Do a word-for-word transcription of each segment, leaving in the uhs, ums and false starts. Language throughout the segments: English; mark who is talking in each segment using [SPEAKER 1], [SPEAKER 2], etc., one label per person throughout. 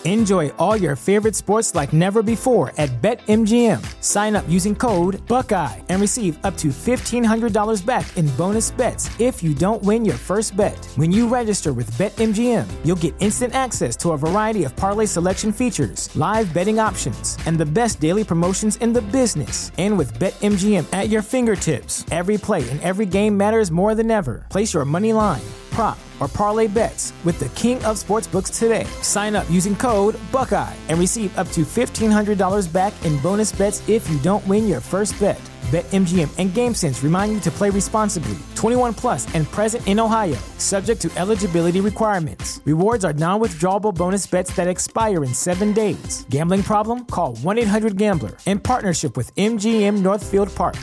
[SPEAKER 1] Enjoy all your favorite sports like never before at BetMGM. Sign up using code Buckeye and receive up to fifteen hundred dollars back in bonus bets if you don't win your first bet. When you register with BetMGM, you'll get instant access to a variety of parlay selection features, live betting options, and the best daily promotions in the business. And with BetMGM at your fingertips, every play and every game matters more than ever. Place your money line, prop, or parlay bets with the king of sportsbooks today. Sign up using code Buckeye and receive up to fifteen hundred dollars back in bonus bets if you don't win your first bet. BetMGM and GameSense remind you to play responsibly. twenty-one plus and present in Ohio, subject to eligibility requirements. Rewards are non-withdrawable bonus bets that expire in seven days. Gambling problem? Call one eight hundred gambler in partnership with M G M Northfield Park.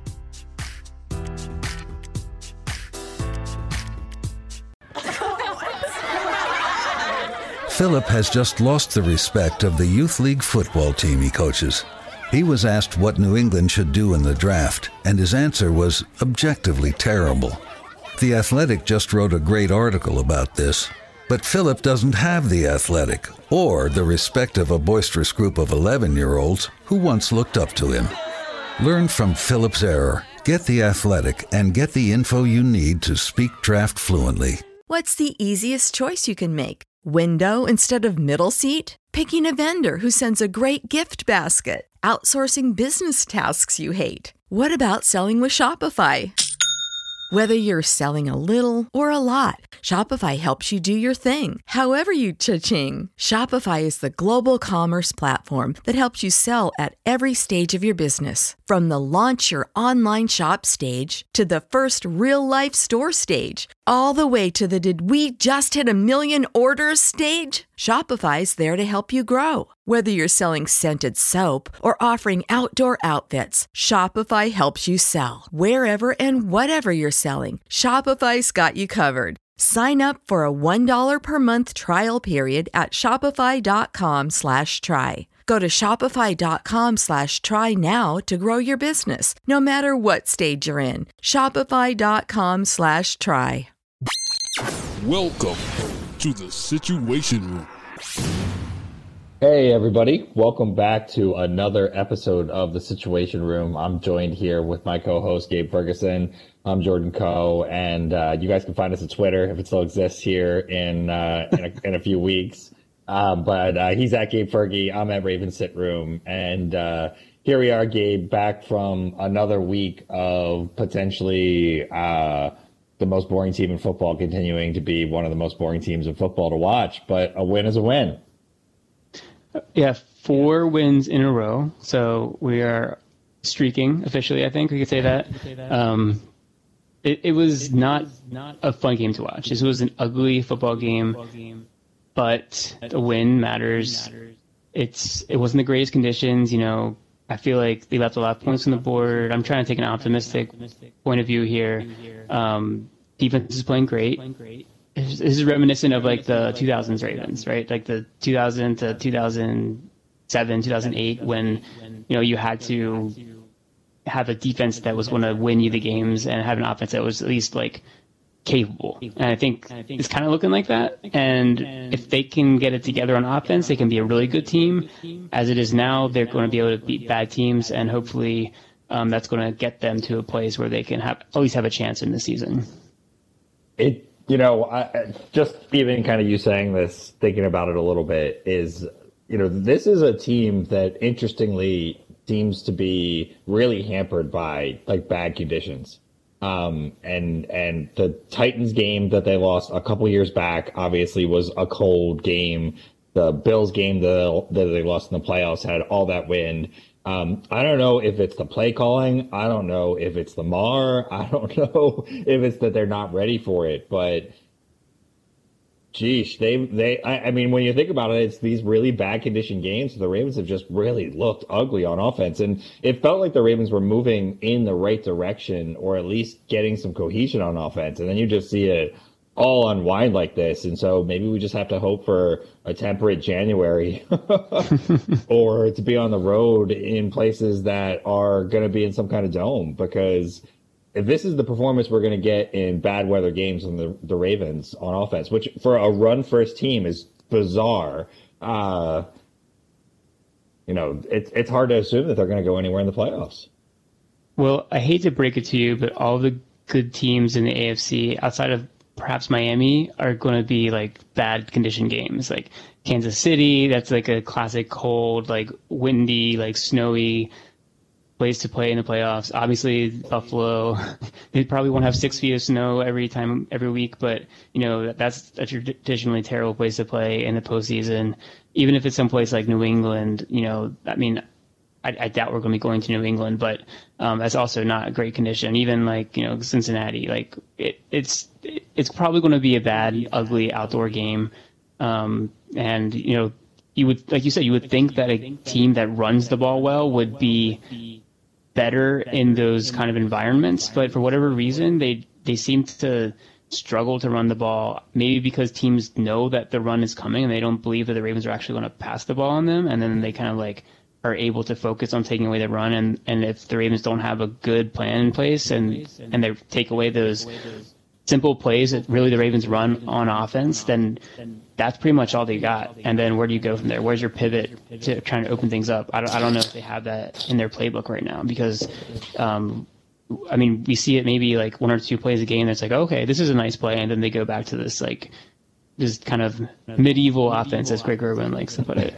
[SPEAKER 2] Philip has just lost the respect of the youth league football team he coaches. He was asked what New England should do in the draft, and his answer was objectively terrible. The Athletic just wrote a great article about this, but Philip doesn't have the Athletic or the respect of a boisterous group of eleven-year-olds who once looked up to him. Learn from Philip's error, get the Athletic, and get the info you need to speak draft fluently.
[SPEAKER 3] What's the easiest choice you can make? Window instead of middle seat? Picking a vendor who sends a great gift basket? Outsourcing business tasks you hate? What about selling with Shopify? Whether you're selling a little or a lot, Shopify helps you do your thing, however you cha-ching. Shopify is the global commerce platform that helps you sell at every stage of your business. From the launch your online shop stage to the first real-life store stage, all the way to the did we just hit a million orders stage. Shopify's there to help you grow. Whether you're selling scented soap or offering outdoor outfits, Shopify helps you sell. Wherever and whatever you're selling, Shopify's got you covered. Sign up for a one dollar per month trial period at shopify.com slash try. Go to shopify.com slash try now to grow your business, no matter what stage you're in. Shopify.com slash try.
[SPEAKER 4] Welcome to the Situation Room.
[SPEAKER 5] Hey everybody, welcome back to another episode of the Situation Room. I'm joined here with my co-host Gabe Ferguson. I'm Jordan Coe, and uh, you guys can find us at Twitter if it still exists here in uh, in, a, in a few weeks. Um, but uh, he's at Gabe Fergie, I'm at Raven Sit Room, and uh, here we are, Gabe, back from another week of potentially uh, the most boring team in football continuing to be one of the most boring teams in football to watch. But a win is a win.
[SPEAKER 6] Yeah, four wins in a row. So we are streaking officially, I think we could say that. Um, it, it was not a fun game to watch. This was an ugly football game, but a win matters. It's It wasn't the greatest conditions. You know, I feel like they left a lot of points on the board. I'm trying to take an optimistic point of view here. Um, defense is playing great. This is reminiscent of like the two thousands Ravens, right? Like the two thousand to two thousand seven, two thousand eight, when, you know, you had to have a defense that was going to win you the games and have an offense that was at least like capable. And I think it's kind of looking like that. And if they can get it together on offense, they can be a really good team. As it is now, they're going to be able to beat bad teams, and hopefully um, that's going to get them to a place where they can have at least have a chance in the season.
[SPEAKER 5] It. You know, I, just even kind of you saying this, thinking about it a little bit, is, you know, this is a team that interestingly seems to be really hampered by like bad conditions. Um, and and the Titans game that they lost a couple years back obviously was a cold game. The Bills game that, that they lost in the playoffs had all that wind. Um, I don't know if it's the play calling. I don't know if it's the M A R. I don't know if it's that they're not ready for it. But, geesh, they, they, I, I mean, when you think about it, it's these really bad condition games. The Ravens have just really looked ugly on offense. And it felt like the Ravens were moving in the right direction, or at least getting some cohesion on offense. And then you just see it all unwind like this. And so maybe we just have to hope for a temperate January or to be on the road in places that are going to be in some kind of dome, because if this is the performance we're going to get in bad weather games from the, the Ravens on offense, which for a run first team is bizarre, uh, you know, it's it's hard to assume that they're going to go anywhere in the playoffs.
[SPEAKER 6] Well, I hate to break it to you, but all the good teams in the A F C outside of perhaps Miami are going to be like bad condition games. Like Kansas City, that's like a classic cold, like windy, like snowy place to play in the playoffs. Obviously, Buffalo, they probably won't have six feet of snow every time, every week, but you know, that's a traditionally terrible place to play in the postseason. Even if it's someplace like New England, you know, I mean, I, I doubt we're going to be going to New England, but um, that's also not a great condition. Even like, you know, Cincinnati, like it, it's, it's probably going to be a bad, ugly outdoor game. Um, and, you know, you would, like you said, you would think that a team that runs the ball well would be better in those kind of environments, but for whatever reason, they they seem to struggle to run the ball, maybe because teams know that the run is coming and they don't believe that the Ravens are actually going to pass the ball on them, and then they kind of like are able to focus on taking away the run, and, and if the Ravens don't have a good plan in place and and they take away those simple plays that really the Ravens run on offense, then that's pretty much all they got. And then where do you go from there? Where's your pivot to trying to open things up? I don't, I don't know if they have that in their playbook right now because, um, I mean, we see it maybe like one or two plays a game that's like, okay, this is a nice play. And then they go back to this like, this kind of medieval offense, as Greg Urban likes to put it.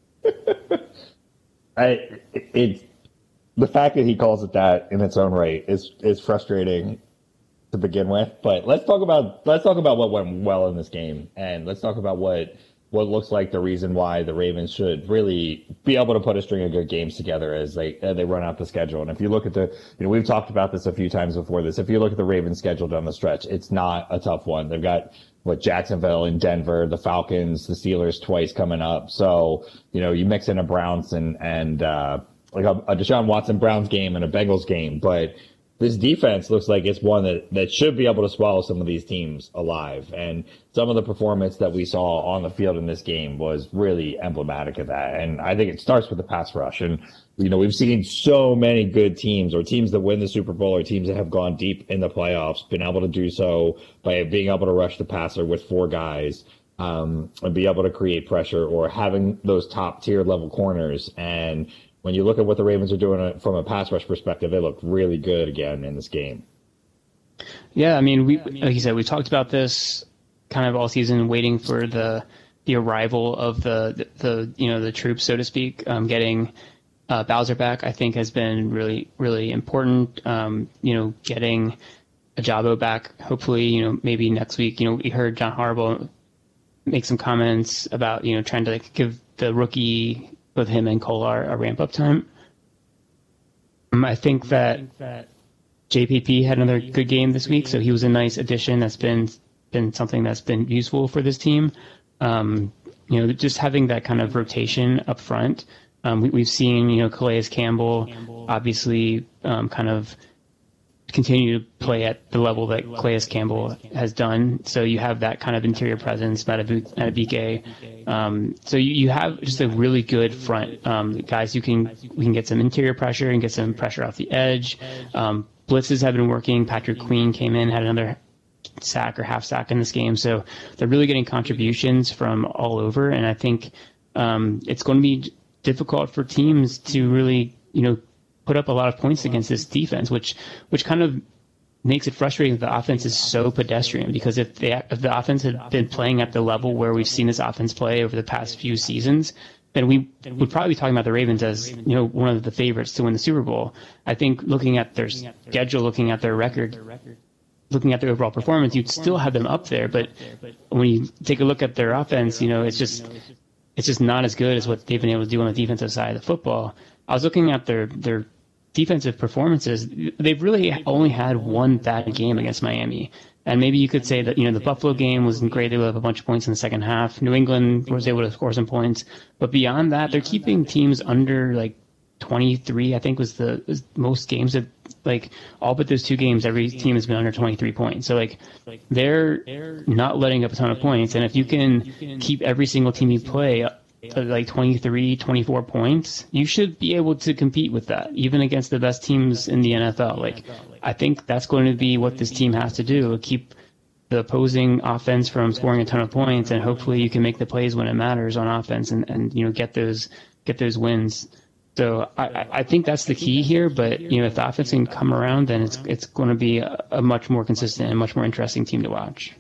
[SPEAKER 5] I, it, the fact that he calls it that in its own right is, is frustrating to begin with, but let's talk about let's talk about what went well in this game, and let's talk about what what looks like the reason why the Ravens should really be able to put a string of good games together as they as they run out the schedule. And if you look at the, you know, we've talked about this a few times before this. If you look at the Ravens schedule down the stretch, it's not a tough one. They've got what Jacksonville and Denver, the Falcons, the Steelers twice coming up. So you know you mix in a Browns and and uh, like a, a Deshaun Watson Browns game and a Bengals game, but this defense looks like it's one that, that should be able to swallow some of these teams alive. And some of the performance that we saw on the field in this game was really emblematic of that. And I think it starts with the pass rush. And, you know, we've seen so many good teams or teams that win the Super Bowl or teams that have gone deep in the playoffs, been able to do so by being able to rush the passer with four guys, um, and be able to create pressure or having those top tier level corners. And when you look at what the Ravens are doing from a pass rush perspective, they look really good again in this game.
[SPEAKER 6] Yeah, I mean, we like you said, we talked about this kind of all season, waiting for the the arrival of the the, the you know the troops, so to speak. Um, getting uh, Bowser back, I think, has been really really important. Um, you know, getting Ajabo back, hopefully, you know, maybe next week. You know, we heard John Harbaugh make some comments about you know trying to like, give the rookie, with him and Kolar, a ramp-up time. Um, I think that J P P had another good game this week, so he was a nice addition. That's been been something that's been useful for this team. Um, you know, just having that kind of rotation up front. Um, we, we've seen, you know, Calais Campbell obviously um, kind of continue to play at the level that Calais Campbell has done. So you have that kind of interior presence, Madubuike. Um, so you, you have just a really good front. Um, guys, you can we can get some interior pressure and get some pressure off the edge. Um, blitzes have been working. Patrick Queen came in, had another sack or half sack in this game. So they're really getting contributions from all over. And I think um, it's going to be difficult for teams to really, you know, put up a lot of points against this defense, which which kind of makes it frustrating that the offense is so pedestrian. Because if, they, if the offense had been playing at the level where we've seen this offense play over the past few seasons, then we would probably be talking about the Ravens as, you know, one of the favorites to win the Super Bowl. I think looking at their schedule, looking at their record, looking at their overall performance, you'd still have them up there. But when you take a look at their offense, you know, it's just it's just not as good as what they've been able to do on the defensive side of the football. I was looking at their their defensive performances. They've really only had one bad game against Miami. And maybe you could say that, you know, the Buffalo game wasn't great. They let up a bunch of points in the second half. New England was able to score some points. But beyond that, they're keeping teams under like twenty-three, I think was the was most games that, like, all but those two games, every team has been under twenty-three points. So, like, they're not letting up a ton of points. And if you can keep every single team you play like twenty-three, twenty-four points, you should be able to compete with that, even against the best teams in the N F L. Like, I think that's going to be what this team has to do, keep the opposing offense from scoring a ton of points, and hopefully you can make the plays when it matters on offense, and, and you know get those get those wins. So I, I think that's the key here. But you know, if the offense can come around, then it's it's going to be a, a much more consistent and much more interesting team to watch.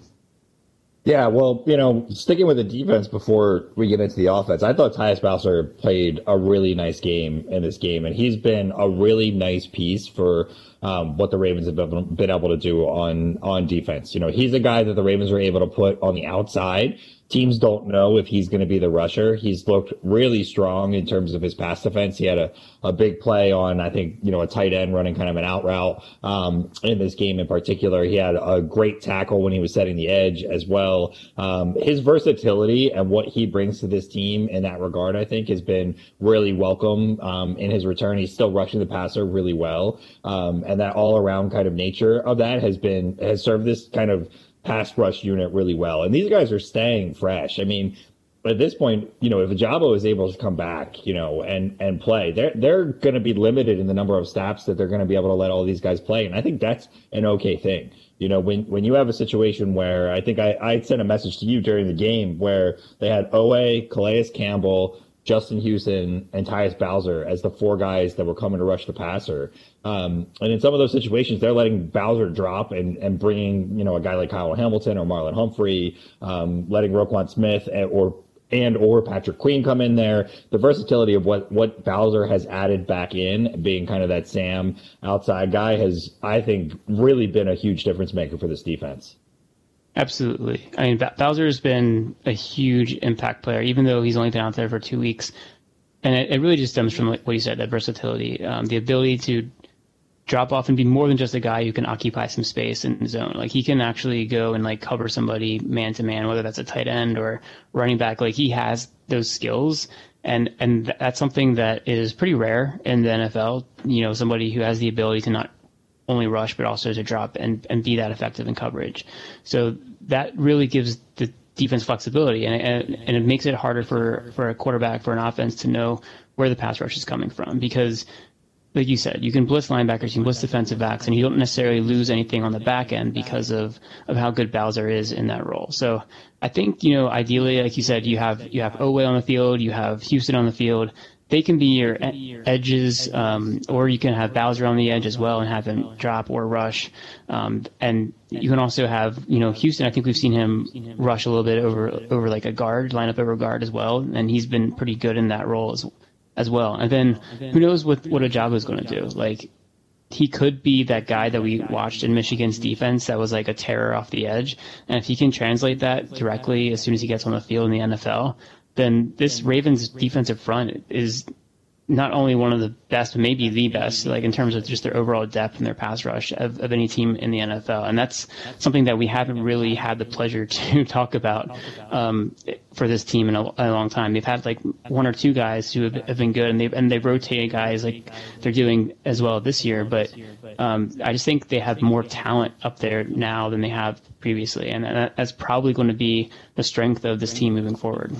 [SPEAKER 5] Yeah, well, you know, sticking with the defense before we get into the offense, I thought Tyus Bowser played a really nice game in this game, and he's been a really nice piece for um, what the Ravens have been able to do on on defense. You know, he's a guy that the Ravens were able to put on the outside. Teams don't know if he's going to be the rusher. He's looked really strong in terms of his pass defense. He had a, a big play on, I think, you know, a tight end running kind of an out route um, in this game in particular. He had a great tackle when he was setting the edge as well. Um, his versatility and what he brings to this team in that regard, I think, has been really welcome um, in his return. He's still rushing the passer really well. Um, and that all around kind of nature of that has been, has served this kind of pass rush unit really well. And these guys are staying fresh. I mean, at this point, you know, if Ajabo is able to come back, you know, and, and play, they're, they're going to be limited in the number of snaps that they're going to be able to let all these guys play. And I think that's an okay thing. You know, when, when you have a situation where I think I, I sent a message to you during the game where they had Owe, Calais Campbell, Justin Houston, and Tyus Bowser as the four guys that were coming to rush the passer. Um, and in some of those situations, they're letting Bowser drop and, and bringing, you know, a guy like Kyle Hamilton or Marlon Humphrey, um, letting Roquan Smith and, or and or Patrick Queen come in there. The versatility of what, what Bowser has added back in, being kind of that Sam outside guy, has, I think, really been a huge difference maker for this defense.
[SPEAKER 6] Absolutely. I mean, Bowser has been a huge impact player, even though he's only been out there for two weeks. And it, it really just stems from like what you said, that versatility, um, the ability to drop off and be more than just a guy who can occupy some space in the zone. Like he can actually go and like cover somebody man to man, whether that's a tight end or running back. Like he has those skills. And, and that's something that is pretty rare in the N F L. You know, somebody who has the ability to not only rush, but also to drop and, and be that effective in coverage. So that really gives the defense flexibility, and, and, and it makes it harder for, for a quarterback, for an offense to know where the pass rush is coming from. Because, like you said, you can blitz linebackers, you can blitz defensive backs, and you don't necessarily lose anything on the back end because of, of how good Bowser is in that role. So I think, you know, ideally, like you said, you have, you have Owe on the field, you have Houston on the field. They can be your edges, um, or you can have Bowser on the edge as well and have him drop or rush. Um, and you can also have, you know, Houston. I think we've seen him rush a little bit over over like a guard, line up over guard as well, and he's been pretty good in that role as as well. And then who knows what what Ajabo is going to do? Like he could be that guy that we watched in Michigan's defense that was like a terror off the edge, and if he can translate that directly as soon as he gets on the field in the N F L, then this Ravens defensive front is not only one of the best, but maybe the best, like in terms of just their overall depth and their pass rush of, of any team in the N F L. And that's something that we haven't really had the pleasure to talk about um, for this team in a, a long time. They've had like one or two guys who have, have been good, and they've, and they've rotated guys like they're doing as well this year. But um, I just think they have more talent up there now than they have previously. And that, that's probably going to be the strength of this team moving forward.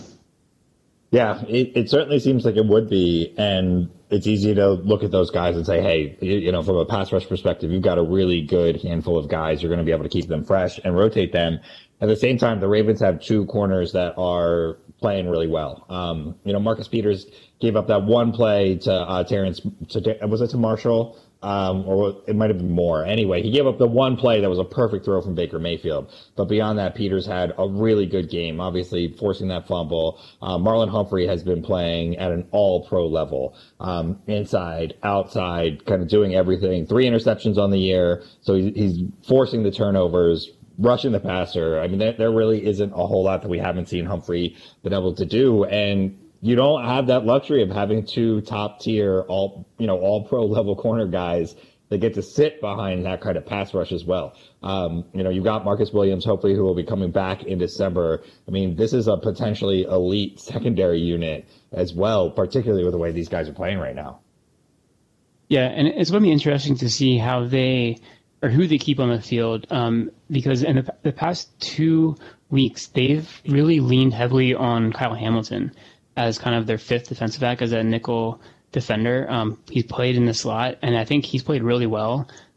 [SPEAKER 5] Yeah, it, it certainly seems like it would be, and it's easy to look at those guys and say, hey, you, you know, from a pass rush perspective, you've got a really good handful of guys. You're going to be able to keep them fresh and rotate them. At the same time, the Ravens have two corners that are playing really well. Um, you know, Marcus Peters gave up that one play to uh, Terrence, to, was it to Marshall? Um, or it might have been more. Anyway, he gave up the one play that was a perfect throw from Baker Mayfield. But beyond that, Peters had a really good game, obviously forcing that fumble. Uh, Marlon Humphrey has been playing at an all-pro level, um, inside, outside, kind of doing everything. Three interceptions on the year, so he's, he's forcing the turnovers, rushing the passer. I mean, there, there really isn't a whole lot that we haven't seen Humphrey been able to do. And you don't have that luxury of having two top tier, all, you know, all pro level corner guys that get to sit behind that kind of pass rush as well. Um, you know, you've got Marcus Williams, hopefully, who will be coming back in December. I mean, this is a potentially elite secondary unit as well, particularly with the way these guys are playing right now.
[SPEAKER 6] Yeah, and it's going to be interesting to see how they, or who they keep on the field, um, because in the, the past two weeks, they've really leaned heavily on Kyle Hamilton as kind of their fifth defensive back, as a nickel defender. Um, he's played in the slot, and I think he's played really well.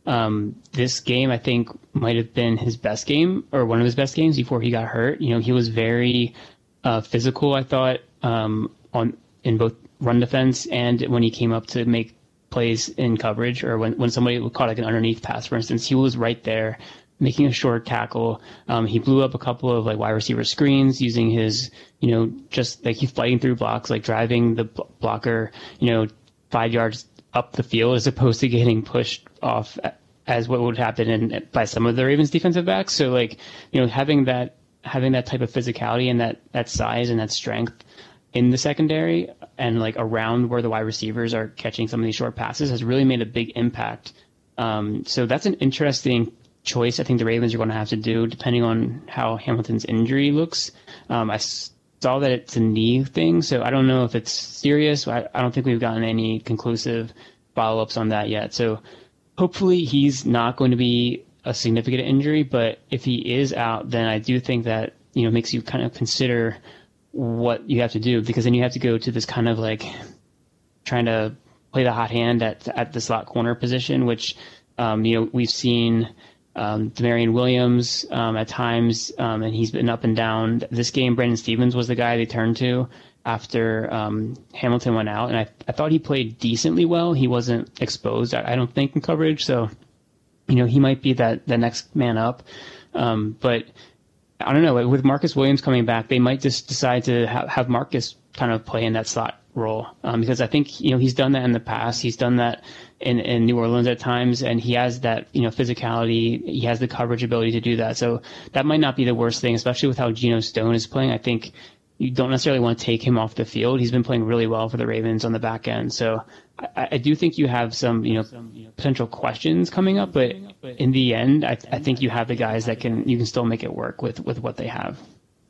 [SPEAKER 6] Um, this game, I think, might have been his best game or one of his best games before he got hurt. You know, he was very uh, physical, I thought, um, on in both run defense and when he came up to make plays in coverage, or when, when somebody caught like an underneath pass, for instance, he was right there making a short tackle. Um, he blew up a couple of like wide receiver screens using his, you know, just like he's fighting through blocks, like driving the blocker, you know, five yards up the field as opposed to getting pushed off as what would happen in, by some of the Ravens defensive backs. So like, you know, having that, having that type of physicality and that, that size and that strength in the secondary and like around where the wide receivers are catching some of these short passes has really made a big impact. Um, so that's an interesting choice I think the Ravens are going to have to do depending on how Hamilton's injury looks. Um, I saw that it's a knee thing, so I don't know if it's serious. I, I don't think we've gotten any conclusive follow-ups on that yet. So hopefully he's not going to be a significant injury, but if he is out, then I do think that, you know, makes you kind of consider what you have to do, because then you have to go to this kind of like trying to play the hot hand at at the slot corner position, which, um, you know, we've seen Um, Demarion Williams um, at times, um, and he's been up and down. This game, Brandon Stephens was the guy they turned to after um, Hamilton went out, and I, I thought he played decently well. He wasn't exposed, I, I don't think, in coverage, so you know he might be that the next man up. Um, but I don't know. With Marcus Williams coming back, they might just decide to ha- have Marcus kind of play in that slot role, um, because I think you know he's done that in the past. He's done that in, in New Orleans at times, and he has that you know physicality. He has the coverage ability to do that. So that might not be the worst thing, especially with how Geno Stone is playing. I think you don't necessarily want to take him off the field. He's been playing really well for the Ravens on the back end. So I, I do think you have some you know potential questions coming up, but in the end, I, I think you have the guys that can you can still make it work with with what they have.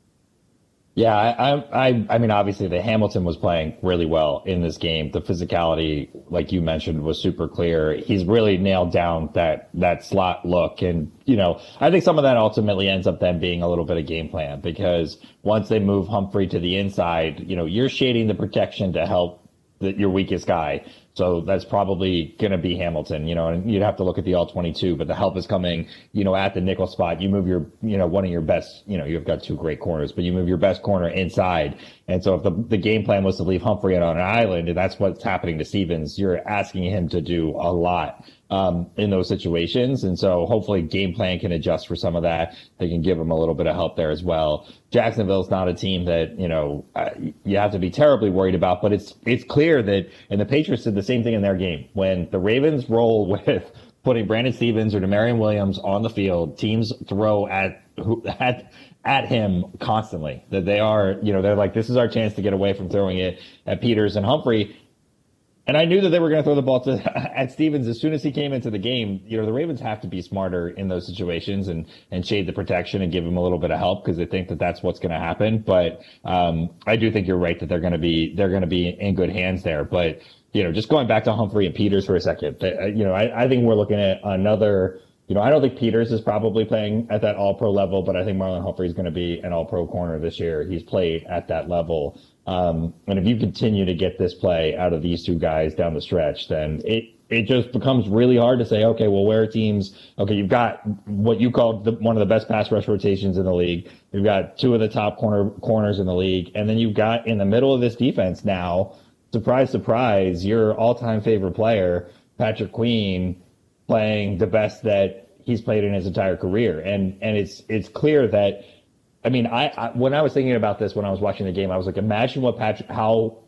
[SPEAKER 5] Yeah, I, I, I mean, obviously, the Hamilton was playing really well in this game. The physicality, like you mentioned, was super clear. He's really nailed down that that slot look, and you know, I think some of that ultimately ends up then being a little bit of game plan, because once they move Humphrey to the inside, you know, you're shading the protection to help the, your weakest guy. So that's probably going to be Hamilton, you know, and you'd have to look at the all twenty-two, but the help is coming, you know, at the nickel spot. You move your, you know, one of your best, you know, you've got two great corners, but you move your best corner inside. And so if the, the game plan was to leave Humphrey on an island, and that's what's happening to Stephens, you're asking him to do a lot um, in those situations. And so hopefully game plan can adjust for some of that. They can give him a little bit of help there as well. Jacksonville's not a team that, you know, uh, you have to be terribly worried about, but it's, it's clear that, and the Patriots did the same thing in their game. When the Ravens roll with putting Brandon Stephens or Demarion Williams on the field, teams throw at, at, at him constantly. That they are, you know, they're like, this is our chance to get away from throwing it at Peters and Humphrey. And I knew that they were going to throw the ball to at Stephens as soon as he came into the game. You know, the Ravens have to be smarter in those situations and, and shade the protection and give him a little bit of help, because they think that that's what's going to happen. But um, I do think you're right that they're going to be they're going to be in good hands there. But you know, just going back to Humphrey and Peters for a second, you know, I, I think we're looking at another. You know, I don't think Peters is probably playing at that all-pro level, but I think Marlon Humphrey is going to be an all-pro corner this year. He's played at that level. Um, and if you continue to get this play out of these two guys down the stretch, then it, it just becomes really hard to say, okay, well, where are teams? Okay, you've got what you called the, one of the best pass rush rotations in the league. You've got two of the top corner corners in the league. And then you've got in the middle of this defense now, surprise, surprise, your all-time favorite player, Patrick Queen, playing the best that he's played in his entire career. And, and it's, it's clear that, I mean, I, I, when I was thinking about this, when I was watching the game, I was like, imagine what Patrick, how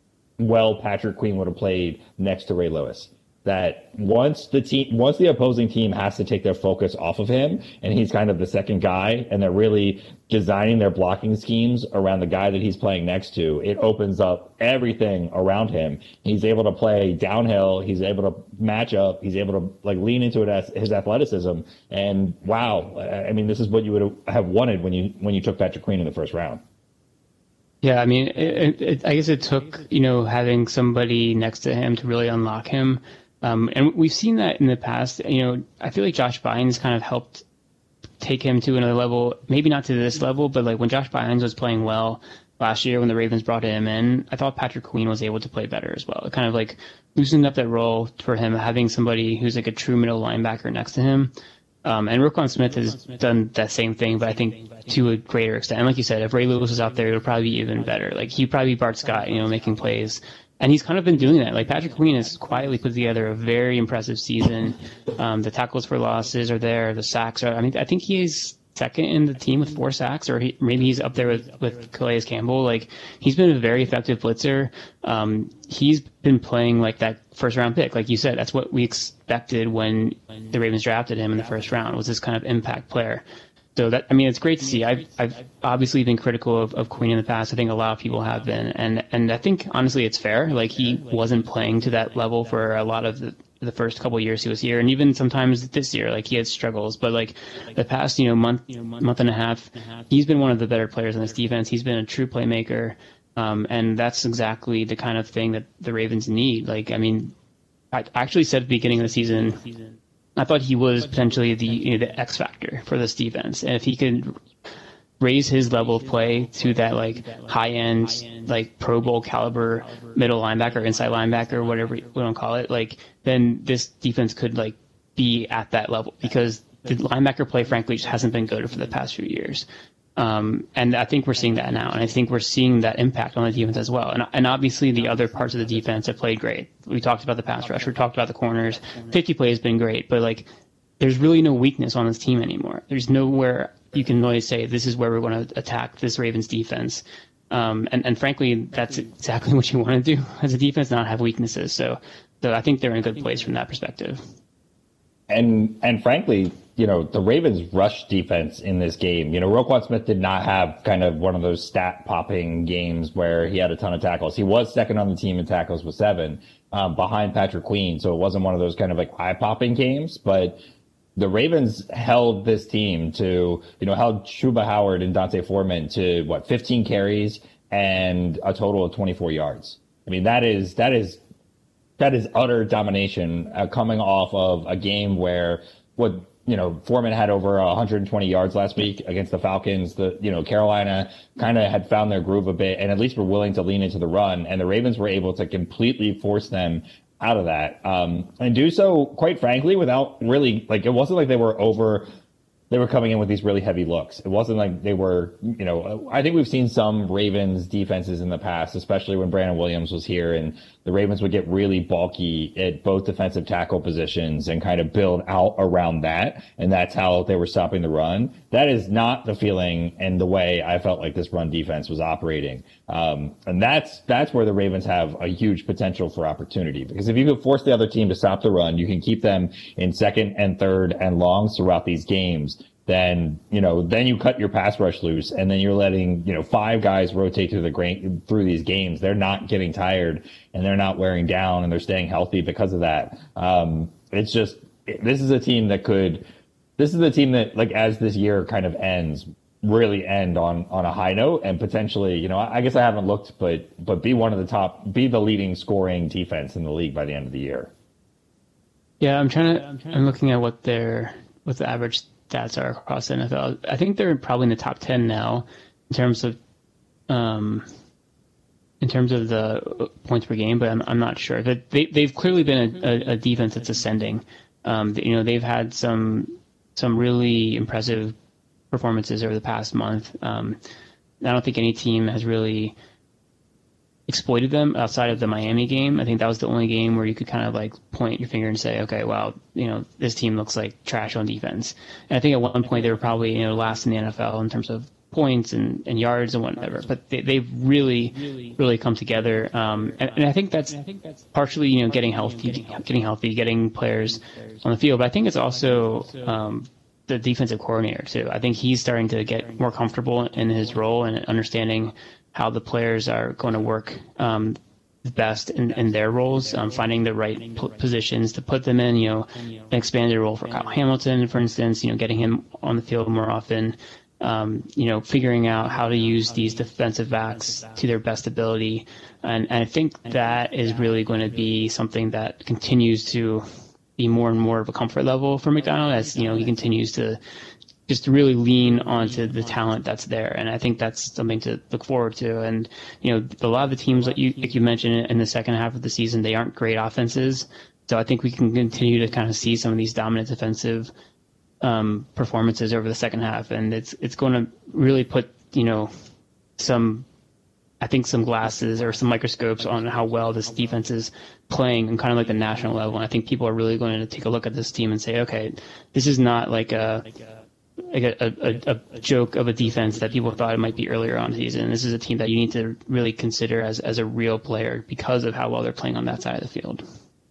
[SPEAKER 5] well Patrick Queen would have played next to Ray Lewis. That once the team, once the opposing team has to take their focus off of him, and he's kind of the second guy, and they're really designing their blocking schemes around the guy that he's playing next to, it opens up everything around him. He's able to play downhill. He's able to match up. He's able to like lean into it as his athleticism. And wow, I mean, this is what you would have wanted when you when you took Patrick Queen in the first round.
[SPEAKER 6] Yeah, I mean, it, it, I guess it took, you know, having somebody next to him to really unlock him. Um, and we've seen that in the past. You know, I feel like Josh Bynes kind of helped take him to another level, maybe not to this level, but like when Josh Bynes was playing well last year when the Ravens brought him in, I thought Patrick Queen was able to play better as well. It kind of like loosened up that role for him, having somebody who's like a true middle linebacker next to him. Um, and Roquan Smith has done that same thing, but I think to a greater extent. And like you said, if Ray Lewis was out there, it would probably be even better. Like he'd probably be Bart Scott, you know, making plays. And he's kind of been doing that. Like Patrick Queen has quietly put together a very impressive season. Um, the tackles for losses are there. The sacks are, I mean, I think he is second in the team with four sacks, or he, maybe he's up there with, with Calais Campbell. Like he's been a very effective blitzer. Um, he's been playing like that first round pick. Like you said, that's what we expected when the Ravens drafted him in the first round, was this kind of impact player. So that, I mean, it's great to see. I've, I've obviously been critical of, of Queen in the past. I think a lot of people have been. And, and I think honestly it's fair. Like he wasn't playing to that level for a lot of the, the first couple of years he was here. And even sometimes this year, like he had struggles, but like the past, you know, month, month and a half, he's been one of the better players on this defense. He's been a true playmaker. Um, and that's exactly the kind of thing that the Ravens need. Like, I mean, I actually said at the beginning of the season, I thought he was potentially the you know, the X factor for this defense, and if he could raise his level of play to that like high end, like Pro Bowl caliber middle linebacker, inside linebacker, whatever we want to call it, like then this defense could like be at that level, because the linebacker play, frankly, just hasn't been good for the past few years. Um, and I think we're seeing that now, and I think we're seeing that impact on the defense as well. And, and obviously the other parts of the defense have played great. We talked about the pass rush, we talked about the corners. fifty play has been great, but like there's really no weakness on this team anymore. There's nowhere you can really say this is where we're going to attack this Ravens defense. Um, and, and frankly, that's exactly what you want to do as a defense, not have weaknesses. So, so I think they're in a good place from that perspective.
[SPEAKER 5] And and frankly, you know, the Ravens' rush defense in this game, you know, Roquan Smith did not have kind of one of those stat-popping games where he had a ton of tackles. He was second on the team in tackles with seven, um, behind Patrick Queen, so it wasn't one of those kind of like eye-popping games, but the Ravens held this team to, you know, held Chuba Howard and Dante Foreman to, what, fifteen carries and a total of twenty-four yards. I mean, that is that is that is utter domination, uh, coming off of a game where what you know Foreman had over one hundred twenty yards last week against the Falcons. The you know Carolina kind of had found their groove a bit, and at least were willing to lean into the run, and the Ravens were able to completely force them out of that, um, and do so, quite frankly, without really, like, it wasn't like they were over, they were coming in with these really heavy looks. It wasn't like they were, you know, I think we've seen some Ravens defenses in the past, especially when Brandon Williams was here, and the Ravens would get really bulky at both defensive tackle positions and kind of build out around that. And that's how they were stopping the run. That is not the feeling and the way I felt like this run defense was operating. Um, and that's, that's where the Ravens have a huge potential for opportunity, because if you can force the other team to stop the run, you can keep them in second and third and longs throughout these games. Then, you know, then you cut your pass rush loose, and then you're letting, you know, five guys rotate through the grain, through these games. They're not getting tired, and they're not wearing down, and they're staying healthy because of that. Um, it's just, this is a team that could, this is a team that, like, as this year kind of ends, really end on, on a high note, and potentially, you know, I guess I haven't looked, but, but be one of the top, be the leading scoring defense in the league by the end of the year.
[SPEAKER 6] Yeah, I'm trying to, I'm looking at what their, what the average stats are across the N F L. I think they're probably in the top ten now in terms of um in terms of the points per game, but I'm I'm not sure. That they they've clearly been a, a, a defense that's ascending. Um, you know, they've had some some really impressive performances over the past month. Um, I don't think any team has really exploited them outside of the Miami game. I think that was the only game where you could kind of like point your finger and say, okay, well, you know, this team looks like trash on defense. And I think at one point they were probably, you know, last in the N F L in terms of points and, and yards and whatever. But they, they've really, really come together. Um, and, and I think that's partially, you know, getting healthy, getting healthy, getting players on the field. But I think it's also um, the defensive coordinator too. I think he's starting to get more comfortable in his role and understanding how the players are going to work um, best in, in their roles, um, finding the right p- positions to put them in, you know, an expanded role for Kyle Hamilton, for instance, you know, getting him on the field more often, um, you know, figuring out how to use these defensive backs to their best ability. And, and I think that is really going to be something that continues to be more and more of a comfort level for Macdonald as, you know, he continues to just really lean onto the talent that's there. And I think that's something to look forward to. And, you know, a lot of the teams that you, like you mentioned in the second half of the season, they aren't great offenses. So I think we can continue to kind of see some of these dominant defensive um, performances over the second half. And it's, it's going to really put, you know, some, I think some glasses or some microscopes on how well this defense is playing on kind of like the national level. And I think people are really going to take a look at this team and say, okay, this is not like a, like a, a, a joke of a defense that people thought it might be earlier on in the season. This is a team that you need to really consider as, as a real player because of how well they're playing on that side of the field.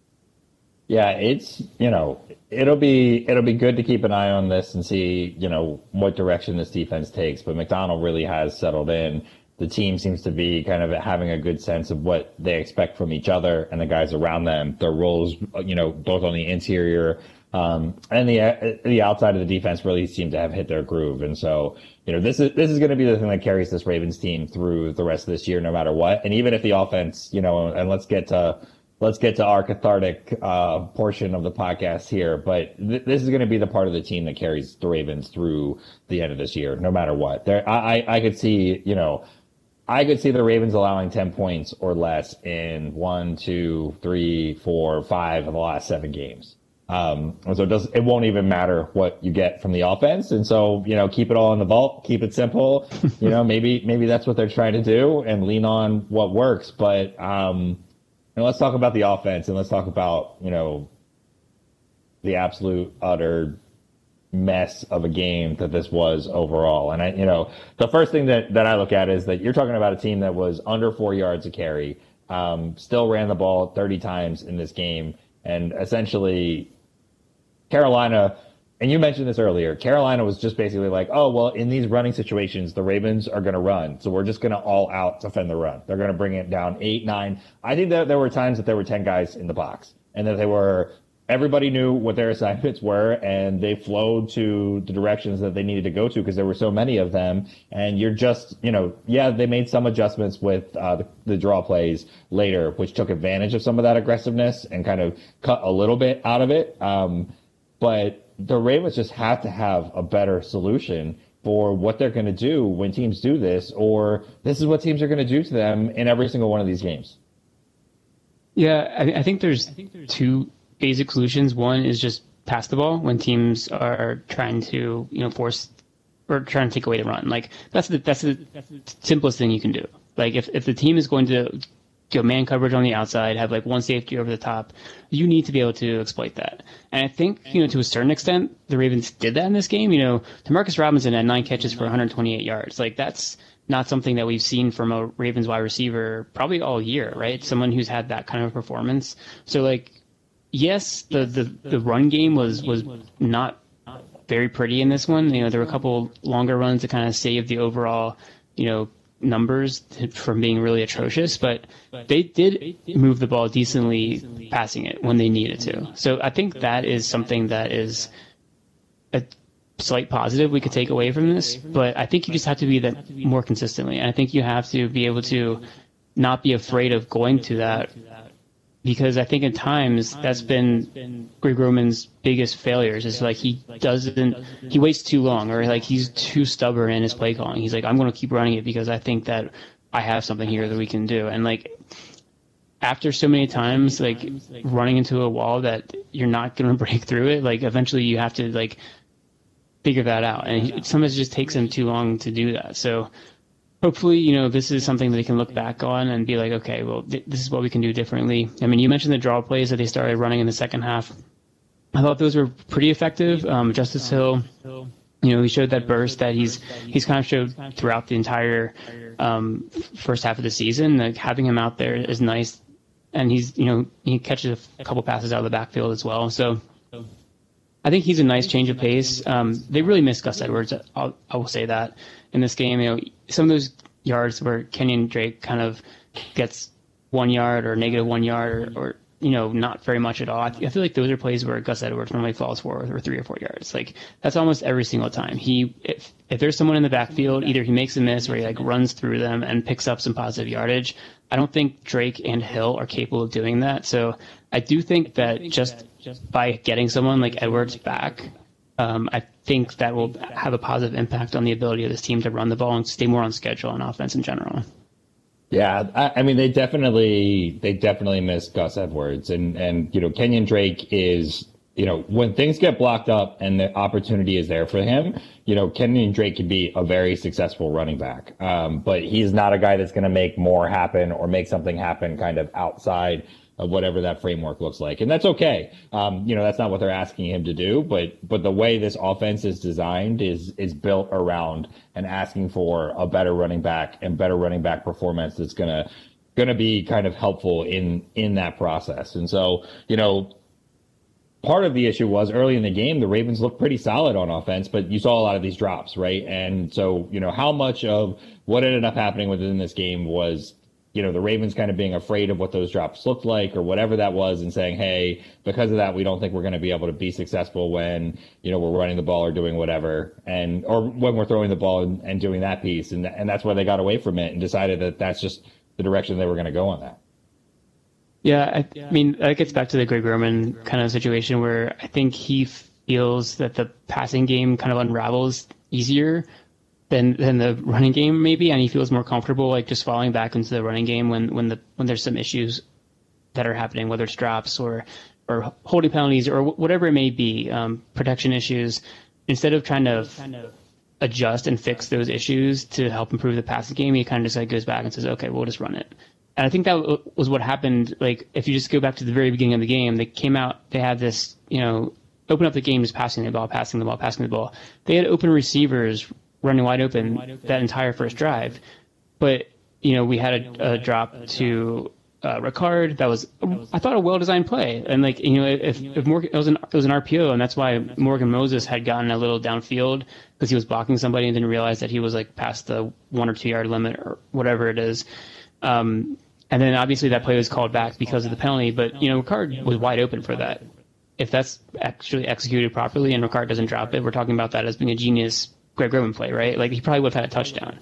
[SPEAKER 5] Yeah, it's, you know, it'll be it'll be good to keep an eye on this and see, you know, what direction this defense takes. But McDonald really has settled in. The team seems to be kind of having a good sense of what they expect from each other and the guys around them. Their roles, you know, both on the interior um, and the the outside of the defense really seem to have hit their groove. And so, you know, this is this is going to be the thing that carries this Ravens team through the rest of this year, no matter what. And even if the offense, you know, and let's get to let's get to our cathartic uh, portion of the podcast here. But th- this is going to be the part of the team that carries the Ravens through the end of this year, no matter what. There, I I, I could see, you know. I could see the Ravens allowing ten points or less in one, two, three, four, five of the last seven games. Um, and so it does, it won't even matter what you get from the offense. And so, you know, keep it all in the vault, keep it simple. You know, maybe, maybe that's what they're trying to do and lean on what works. But, um, and let's talk about the offense and let's talk about, you know, the absolute utter mess of a game that this was overall. And I, you know, the first thing that, that I look at is that you're talking about a team that was under four yards a carry, um, still ran the ball thirty times in this game. And essentially Carolina, and you mentioned this earlier, Carolina was just basically like, oh, well, in these running situations, the Ravens are going to run. So we're just going to all out defend the run. They're going to bring it down eight, nine. I think that there were times that there were ten guys in the box and that they were, everybody knew what their assignments were, and they flowed to the directions that they needed to go to because there were so many of them. And you're just, you know, yeah, they made some adjustments with uh, the, the draw plays later, which took advantage of some of that aggressiveness and kind of cut a little bit out of it. Um, but the Ravens just have to have a better solution for what they're going to do when teams do this, or this is what teams are going to do to them in every single one of these games.
[SPEAKER 6] Yeah, I, I think there's two basic solutions. One is just pass the ball when teams are trying to, you know, force or trying to take away the run. Like that's the that's the, that's the simplest thing you can do. Like if, if the team is going to go man coverage on the outside, have like one safety over the top, you need to be able to exploit that. And I think, you know, to a certain extent, the Ravens did that in this game. You know, Demarcus Robinson had nine catches for one hundred twenty-eight yards. Like that's not something that we've seen from a Ravens wide receiver probably all year, right? Someone who's had that kind of performance. So like, yes, the, the, the run game was, was not very pretty in this one. You know, there were a couple longer runs to kind of save the overall, you know, numbers from being really atrocious, but they did move the ball decently passing it when they needed to. So I think that is something that is a slight positive we could take away from this, but I think you just have to be that more consistently. And I think you have to be able to not be afraid of going to that, because I think at times that's been Greg Roman's biggest failures is like he doesn't, he waits too long, or like he's too stubborn in his play calling. He's like, I'm going to keep running it because I think that I have something here that we can do. And like after so many times, like running into a wall that you're not going to break through it, like eventually you have to like figure that out. And it sometimes it just takes him too long to do that. So hopefully, you know, this is something that they can look back on and be like, okay, well, th- this is what we can do differently. I mean, you mentioned the draw plays that they started running in the second half. I thought those were pretty effective. Um, Justice Hill, you know, he showed that burst that he's he's kind of showed throughout the entire um, first half of the season. Like having him out there is nice, and he's, you know, he catches a couple passes out of the backfield as well. So I think he's a nice change of pace. Um, they really missed Gus Edwards. I'll, I will say that in this game. You know, some of those yards where Kenyon Drake kind of gets one yard or negative one yard, or, or you know, not very much at all. I, I feel like those are plays where Gus Edwards normally falls for or three or four yards. Like that's almost every single time. He, if if there's someone in the backfield, either he makes a miss or he like runs through them and picks up some positive yardage. I don't think Drake and Hill are capable of doing that. So I do think that just by getting someone like Edwards back, Um, I think that will have a positive impact on the ability of this team to run the ball and stay more on schedule on offense in general.
[SPEAKER 5] Yeah, I, I mean, they definitely they definitely miss Gus Edwards, and and you know, Kenyon Drake is, you know, when things get blocked up and the opportunity is there for him, you know, Kenyon Drake can be a very successful running back, um, but he's not a guy that's going to make more happen or make something happen kind of outside of whatever that framework looks like. And that's okay. Um, you know, that's not what they're asking him to do, but, but the way this offense is designed is, is built around and asking for a better running back and better running back performance that's going to, going to be kind of helpful in, in that process. And so, you know, part of the issue was early in the game, the Ravens looked pretty solid on offense, but you saw a lot of these drops, right? And so, you know, how much of what ended up happening within this game was, you know, the Ravens kind of being afraid of what those drops looked like or whatever that was and saying, hey, because of that, we don't think we're going to be able to be successful when, you know, we're running the ball or doing whatever, and or when we're throwing the ball and, and doing that piece. And, and that's why they got away from it and decided that that's just the direction they were going to go on that.
[SPEAKER 6] Yeah, I, I mean, that gets back to the Greg Roman kind of situation where I think he feels that the passing game kind of unravels easier than than the running game maybe, and he feels more comfortable like just falling back into the running game when when the when there's some issues that are happening, whether it's drops or or holding penalties or whatever it may be, um, protection issues. Instead of trying to kind of adjust and fix those issues to help improve the passing game, he kind of just like goes back and says, okay, we'll just run it. And I think that was what happened. Like, if you just go back to the very beginning of the game, they came out, they had this, you know, open up the game just passing the ball, passing the ball, passing the ball. They had open receivers running wide open, wide open that entire first drive. But, you know, we had a, a drop to uh, Ricard that was, I thought, a well-designed play. And, like, you know, if, if Morgan, it was, an, it was an R P O, and that's why Morgan Moses had gotten a little downfield because he was blocking somebody and didn't realize that he was, like, past the one or two yard limit or whatever it is. Um, and then obviously that play was called back because of the penalty, but, you know, Ricard was wide open for that. If that's actually executed properly and Ricard doesn't drop it, we're talking about that as being a genius Greg Roman play, right? Like, he probably would have had a touchdown.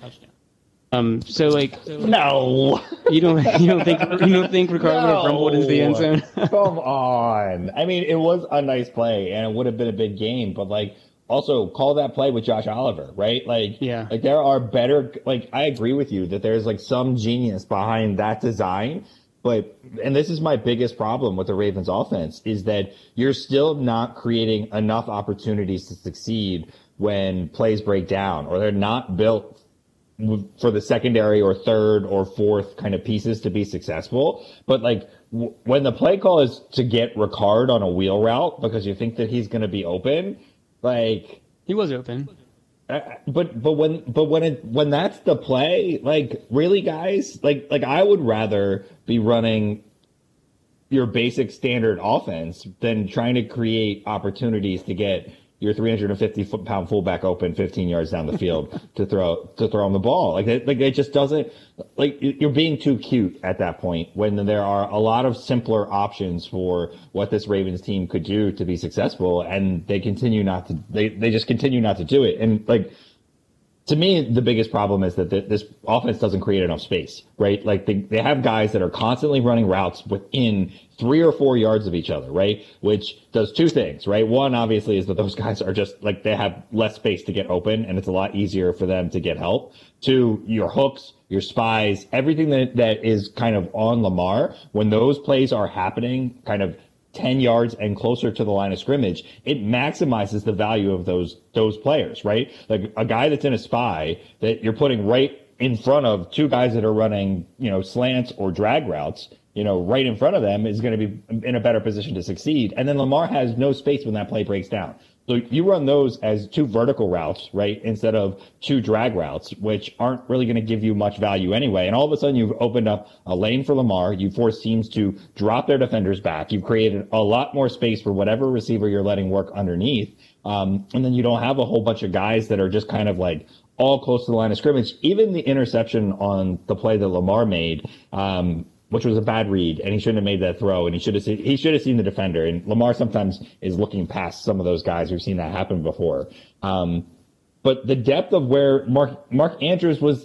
[SPEAKER 6] Um, so like,
[SPEAKER 5] no,
[SPEAKER 6] you don't, you don't think, you don't think Ricard no. would have rumbled into the end zone?
[SPEAKER 5] Come on. I mean, it was a nice play and it would have been a big game, but like, also call that play with Josh Oliver, right? Like,
[SPEAKER 6] yeah.
[SPEAKER 5] like there are better, like, I agree with you that there's like some genius behind that design. But, and this is my biggest problem with the Ravens offense, is that you're still not creating enough opportunities to succeed when plays break down, or they're not built for the secondary or third or fourth kind of pieces to be successful. But like w- when the play call is to get Ricard on a wheel route because you think that he's going to be open, like
[SPEAKER 6] he was open.
[SPEAKER 5] Uh, but but when but when it when that's the play, like really, guys, like like I would rather be running your basic standard offense than trying to create opportunities to get your three hundred fifty pound fullback open fifteen yards down the field to throw to throw him the ball. Like it, like it just doesn't, like you're being too cute at that point when there are a lot of simpler options for what this Ravens team could do to be successful, and they continue not to. They they just continue not to do it. And like, to me, the biggest problem is that the, this offense doesn't create enough space, right? Like they, they have guys that are constantly running routes within three or four yards of each other, right? Which does two things, right? One, obviously, is that those guys are just like, they have less space to get open and it's a lot easier for them to get help. Two, your hooks, your spies, everything that, that is kind of on Lamar, when those plays are happening kind of ten yards and closer to the line of scrimmage, it maximizes the value of those those players, right? Like a guy that's in a spy that you're putting right in front of two guys that are running, you know, slants or drag routes, you know, right in front of them is going to be in a better position to succeed. And then Lamar has no space when that play breaks down. So you run those as two vertical routes, right, instead of two drag routes, which aren't really going to give you much value anyway. And all of a sudden, you've opened up a lane for Lamar. You forced teams to drop their defenders back. You've created a lot more space for whatever receiver you're letting work underneath. Um, and then you don't have a whole bunch of guys that are just kind of like all close to the line of scrimmage. Even the interception on the play that Lamar made, um, which was a bad read, and he shouldn't have made that throw, and he should have seen, he should have seen the defender. And Lamar sometimes is looking past some of those guys. We've seen that happen before. Um, but the depth of where Mark Mark Andrews was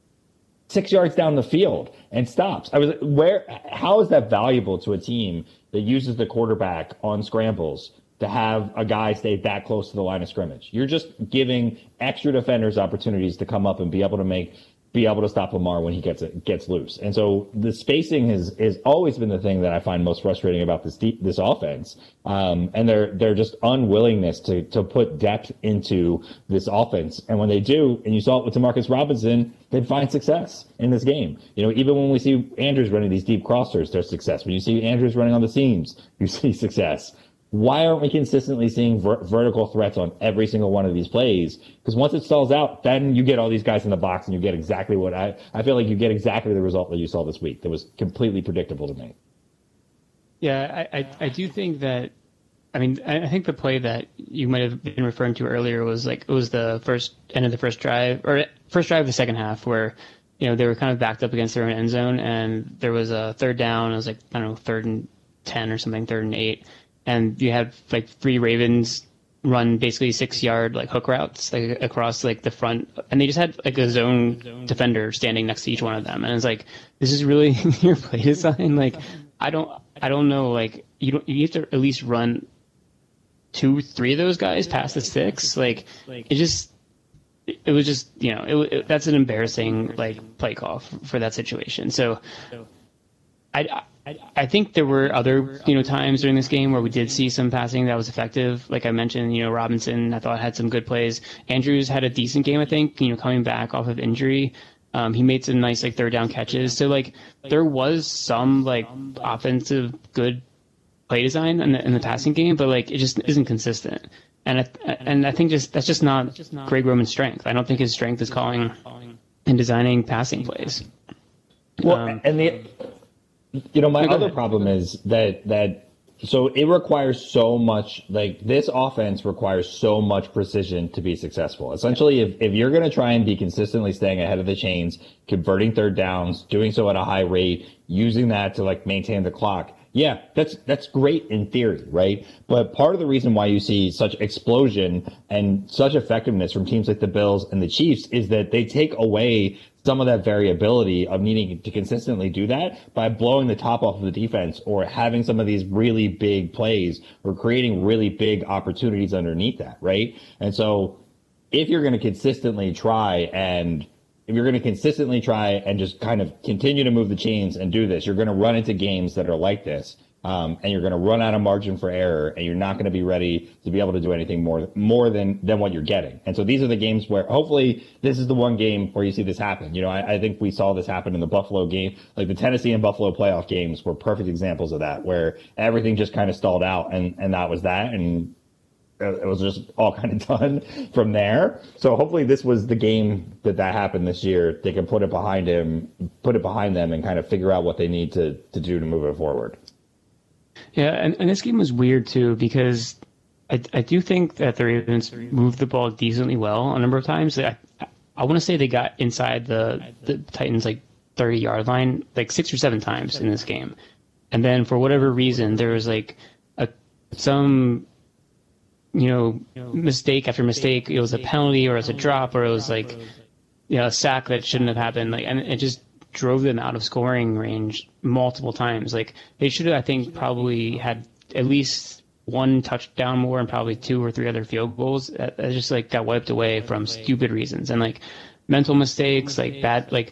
[SPEAKER 5] six yards down the field and stops. I was where? How is that valuable to a team that uses the quarterback on scrambles to have a guy stay that close to the line of scrimmage. You're just giving extra defenders opportunities to come up and be able to make be able to stop Lamar when he gets gets loose. And so the spacing has has always been the thing that I find most frustrating about this deep, this offense. Um, and their their just unwillingness to to put depth into this offense. And when they do, and you saw it with Demarcus Robinson, they find success in this game. You know, even when we see Andrews running these deep crossers, there's success. When you see Andrews running on the seams, you see success. Why aren't we consistently seeing ver- vertical threats on every single one of these plays? Because once it stalls out, then you get all these guys in the box and you get exactly what I, I feel like you get exactly the result that you saw this week. That was completely predictable to me.
[SPEAKER 6] Yeah, I, I, I do think that, I mean, I think the play that you might have been referring to earlier was like, it was the first end of the first drive, or first drive of the second half, where, you know, they were kind of backed up against their own end zone, and there was a third down. It was like, I don't know, third and ten or something, third and eight. And you had like three Ravens run basically six yard like hook routes like across like the front, and they just had like a zone defender standing next to each one of them. And it's like, this is really your play design. Like, I don't, I don't know. Like, you don't, you have to at least run two, three of those guys past the sticks. Like, it just, it was just, you know, it, it that's an embarrassing like play call for, for that situation. So, I. I I think there were other, you know, times during this game where we did see some passing that was effective. Like I mentioned, you know, Robinson, I thought had some good plays. Andrews had a decent game, I think, you know, coming back off of injury. Um, he made some nice, like, third down catches. So, like, there was some, like, offensive good play design in the, in the passing game, but, like, it just isn't consistent. And I, and I think just that's just not Greg Roman's strength. I don't think his strength is calling and designing passing plays.
[SPEAKER 5] Well,
[SPEAKER 6] um,
[SPEAKER 5] and the... You know, my other problem is that that so it requires so much, like this offense requires so much precision to be successful. Essentially, if, if you're going to try and be consistently staying ahead of the chains, converting third downs, doing so at a high rate, using that to like maintain the clock. Yeah, that's that's great in theory, right? But part of the reason why you see such explosion and such effectiveness from teams like the Bills and the Chiefs is that they take away some of that variability of needing to consistently do that by blowing the top off of the defense or having some of these really big plays or creating really big opportunities underneath that, right? And so if you're going to consistently try and if you're going to consistently try and just kind of continue to move the chains and do this, you're going to run into games that are like this. Um, and you're going to run out of margin for error, and you're not going to be ready to be able to do anything more more than than what you're getting. And so these are the games where hopefully this is the one game where you see this happen. You know, I, I think we saw this happen in the Buffalo game, like the Tennessee and Buffalo playoff games were perfect examples of that, where everything just kind of stalled out, and and that was that, and it was just all kind of done from there. So hopefully this was the game that that happened this year. They can put it behind him, put it behind them, and kind of figure out what they need to to do to move it forward.
[SPEAKER 6] Yeah, and, and this game was weird too because I, I do think that the Ravens moved the ball decently well a number of times. I, I want to say they got inside the, the Titans like thirty yard line like six or seven times in this game, and then for whatever reason there was like a some you know mistake after mistake. It was a penalty or it was a drop or it was like you know a sack that shouldn't have happened. Like and it just drove them out of scoring range multiple times. Like they should have, I think, probably had at least one touchdown more and probably two or three other field goals that, that just like got wiped away from stupid reasons and like mental mistakes, like bad, like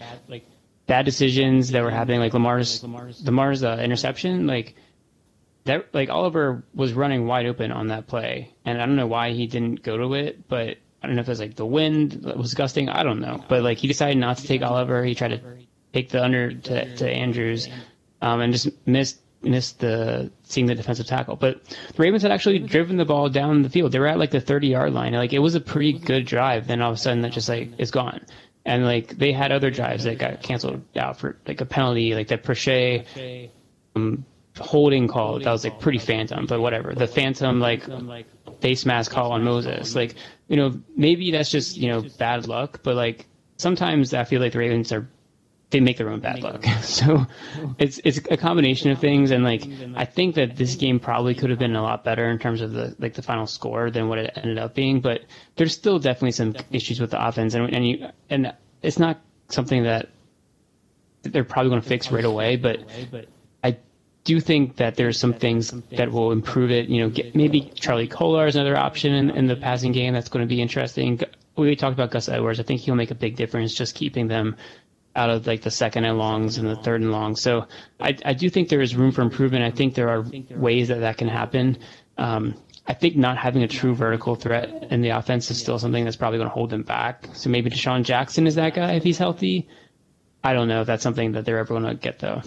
[SPEAKER 6] bad decisions that were happening. Like Lamar's, Lamar's uh, interception, like that, like Oliver was running wide open on that play, and I don't know why he didn't go to it, but I don't know if it was like the wind that was gusting. I don't know, but like he decided not to take Oliver. He tried to take the under to, to Andrews, um, and just missed missed the seeing the defensive tackle. But the Ravens had actually driven the ball down the field. They were at like the thirty yard line. Like it was a pretty good drive. Then all of a sudden that just like is gone. And like they had other drives that got canceled out for like a penalty, like the Prochet um, holding call that was like pretty phantom, but whatever. The phantom like face mask call on Moses. Like, you know, maybe that's just, you know, bad luck, but like sometimes I feel like the Ravens are they make their own bad luck. So it's it's a combination of things, and like I think that this game probably could have been a lot better in terms of the like the final score than what it ended up being. But there's still definitely some issues with the offense, and and you and it's not something that they're probably going to fix right away. But I do think that there's some things that will improve it. You know, get, maybe Charlie Kolar is another option in, in the passing game that's going to be interesting. We talked about Gus Edwards. I think he'll make a big difference just keeping them out of like the second and longs and the third and longs. So I, I do think there is room for improvement. I think there are ways that that can happen. Um, I think not having a true vertical threat in the offense is still something that's probably going to hold them back. So maybe Deshaun Jackson is that guy if he's healthy. I don't know if that's something that they're ever going to get, though.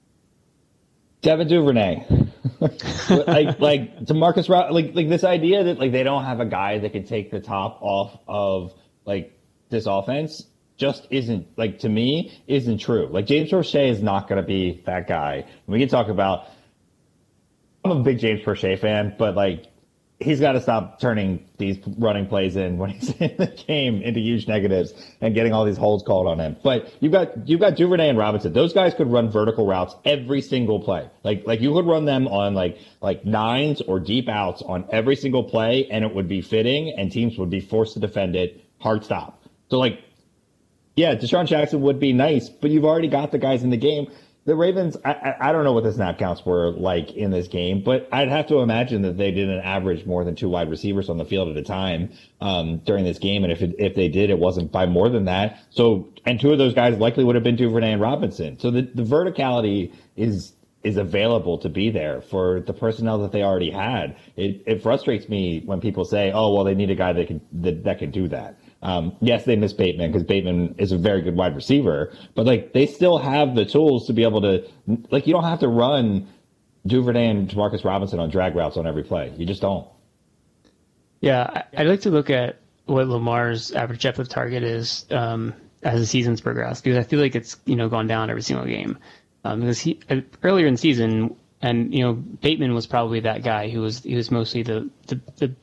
[SPEAKER 5] Devin Duvernay. like like DeMarcus Rob, like like this idea that like they don't have a guy that can take the top off of like this offense just isn't, like, to me, isn't true. Like, James Prochet is not going to be that guy. And we can talk about, I'm a big James Prochet fan, but like, he's got to stop turning these running plays in when he's in the game into huge negatives and getting all these holds called on him. But you've got you've got Duvernay and Robinson. Those guys could run vertical routes every single play. Like like you could run them on like like nines or deep outs on every single play, and it would be fitting, and teams would be forced to defend it. Hard stop. So like, yeah, Deshaun Jackson would be nice, but you've already got the guys in the game. The Ravens, I, I, I don't know what the snap counts were like in this game, but I'd have to imagine that they didn't average more than two wide receivers on the field at a time um, during this game. And if it, if they did, it wasn't by more than that. So, and two of those guys likely would have been Duvernay and Robinson. So the, the verticality is is available to be there for the personnel that they already had. It, it frustrates me when people say, "Oh, well, they need a guy that can that, that can do that." Um, yes, they miss Bateman because Bateman is a very good wide receiver, but like they still have the tools to be able to, like, you don't have to run Duvernay and DeMarcus Robinson on drag routes on every play. You just don't.
[SPEAKER 6] Yeah, I'd like to look at what Lamar's average depth of target is um, as the season's progressed, because I feel like it's, you know, gone down every single game. Um, because he earlier in the season, and you know, Bateman was probably that guy who was he was mostly the the, the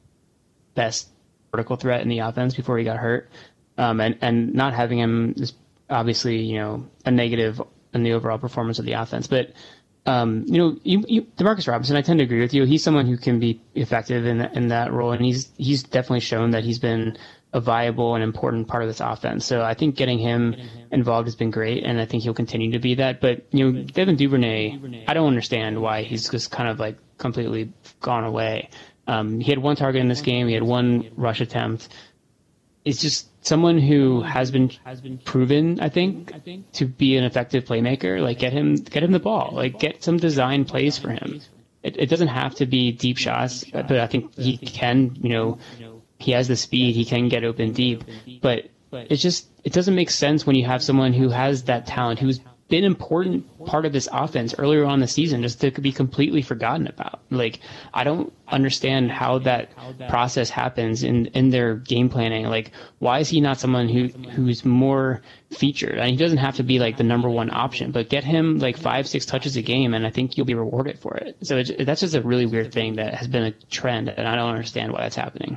[SPEAKER 6] best vertical threat in the offense before he got hurt, um, and and not having him is obviously, you know, a negative in the overall performance of the offense. But um, you know, you, you, DeMarcus Robinson, I tend to agree with you. He's someone who can be effective in in that role, and he's he's definitely shown that he's been a viable and important part of this offense. So I think getting him involved has been great, and I think he'll continue to be that. But you know, Devin Duvernay, I don't understand why he's just kind of like completely gone away. Um, he had one target in this game. He had one rush attempt. It's just someone who has been has been proven, I think, to be an effective playmaker. Like get him, get him the ball. Like get some design plays for him. It, it doesn't have to be deep shots, but I think he can. You know, he has the speed. He can get open deep. But it's just it doesn't make sense when you have someone who has that talent, who's been an important part of this offense earlier on the season, just to be completely forgotten about. Like, I don't understand how that process happens in, in their game planning. Like, why is he not someone who who's more featured? And he doesn't have to be like the number one option, but get him like five, six touches a game, and I think you'll be rewarded for it. So it, that's just a really weird thing that has been a trend, and I don't understand why that's happening.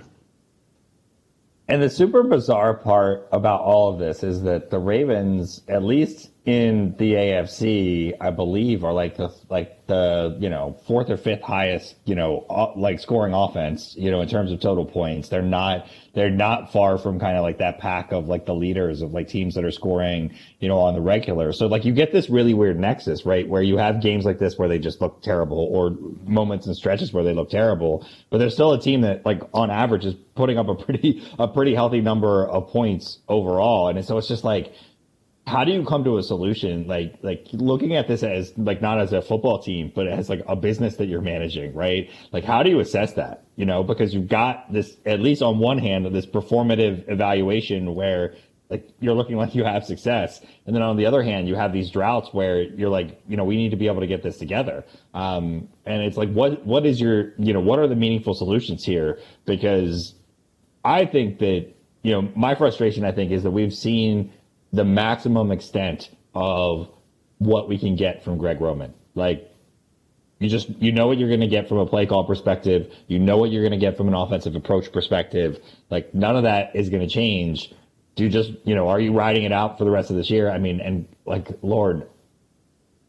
[SPEAKER 5] And the super bizarre part about all of this is that the Ravens, at least in the A F C, I believe, are like the like the you know fourth or fifth highest you know uh, like scoring offense, you know, in terms of total points. They're not they're not far from kind of like that pack of like the leaders of like teams that are scoring, you know, on the regular. So like you get this really weird nexus, right, where you have games like this where they just look terrible, or moments and stretches where they look terrible, but there's still a team that like on average is putting up a pretty a pretty healthy number of points overall. And so it's just like, how do you come to a solution like like looking at this as like not as a football team, but as like a business that you're managing, right? Like, how do you assess that? You know, because you've got this, at least on one hand, this performative evaluation where like you're looking like you have success, and then on the other hand, you have these droughts where you're like, you know, we need to be able to get this together. Um, and it's like, what what is your, you know, what are the meaningful solutions here? Because I think that, you know, my frustration, I think, is that we've seen the maximum extent of what we can get from Greg Roman. Like, you just, you know what you're going to get from a play call perspective. You know what you're going to get from an offensive approach perspective. Like, none of that is going to change. Do you just, you know, are you riding it out for the rest of this year? I mean, and like, Lord,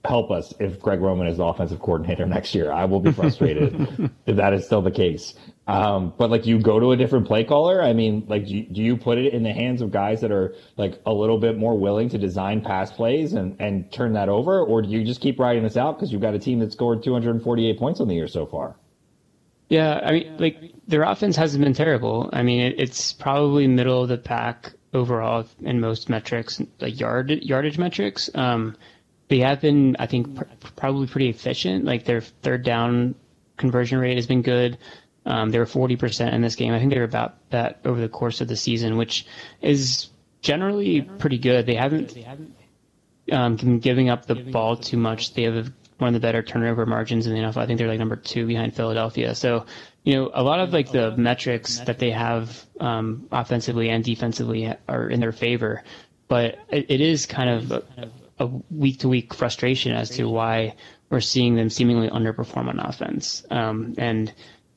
[SPEAKER 5] help us if Greg Roman is the offensive coordinator next year. I will be frustrated if that is still the case. Um, but like, you go to a different play caller. I mean, like, do you, do you put it in the hands of guys that are like a little bit more willing to design pass plays and, and turn that over? Or do you just keep riding this out because you've got a team that scored two hundred forty-eight points on the year so far?
[SPEAKER 6] Yeah, I mean, like, their offense hasn't been terrible. I mean, it, it's probably middle of the pack overall in most metrics, like yard yardage metrics. Um, they have been, I think, pr- probably pretty efficient. Like, their third down conversion rate has been good. Um, they were forty percent in this game. I think they were about that over the course of the season, which is generally pretty good. They haven't um, been giving up the ball too much. They have one of the better turnover margins in the N F L. I think they're like number two behind Philadelphia. So, you know, a lot of like the metrics that they have um, offensively and defensively are in their favor. But it, it is kind of a, a week-to-week frustration as to why we're seeing them seemingly underperform on offense. Um, and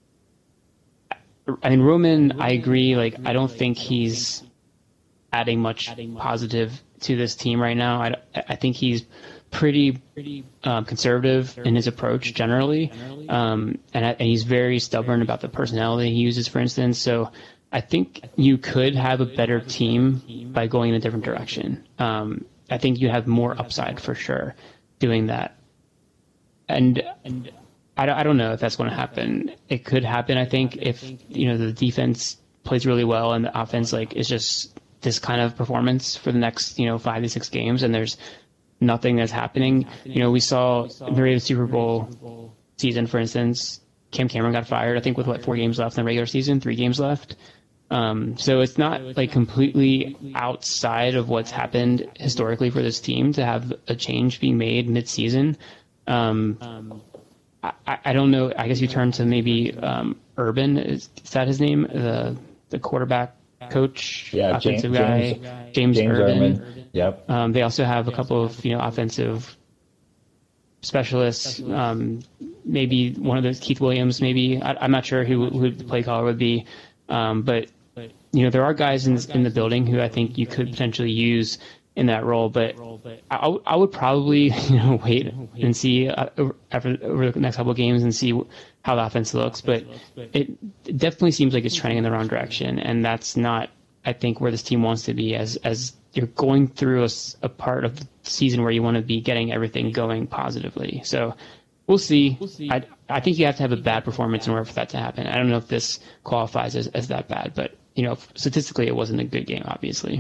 [SPEAKER 6] I mean, Roman, I agree. Like, I don't think he's adding much positive to this team right now. I, I think he's pretty um, conservative in his approach generally, um, and, and he's very stubborn about the personality he uses, for instance. So I think you could have a better team by going in a different direction. Um, I think you have more upside for sure doing that. And and I, I don't know if that's going to happen. It could happen, I think, if, you know, the defense plays really well and the offense like is just this kind of performance for the next, you know, five to six games, and there's nothing that's happening. You know, we saw in the Ravens Super Bowl season, for instance, Cam Cameron got fired, I think, with what, four games left in the regular season, three games left. Um, so it's not like completely outside of what's happened historically for this team to have a change being made mid-season. Um, I, I don't know. I guess you turn to maybe um, Urban. Is, is that his name? The the quarterback coach,
[SPEAKER 5] yeah,
[SPEAKER 6] offensive
[SPEAKER 5] James,
[SPEAKER 6] guy,
[SPEAKER 5] James,
[SPEAKER 6] James,
[SPEAKER 5] James
[SPEAKER 6] Urban.
[SPEAKER 5] Urban. Yep.
[SPEAKER 6] Um, they also have a couple of, you know, offensive specialists. Um, maybe one of those, Keith Williams. Maybe I, I'm not sure who who the play caller would be, um, but you know, there are guys in in the building who I think you could potentially use in that role, but I, I would probably, you know, wait and see uh, after over the next couple of games and see how the offense looks. But it definitely seems like it's trending in the wrong direction, and that's not, I think, where this team wants to be. As as you're going through a, a part of the season where you want to be getting everything going positively. So we'll see. I I think you have to have a bad performance in order for that to happen. I don't know if this qualifies as, as that bad, but you know, statistically, it wasn't a good game, obviously.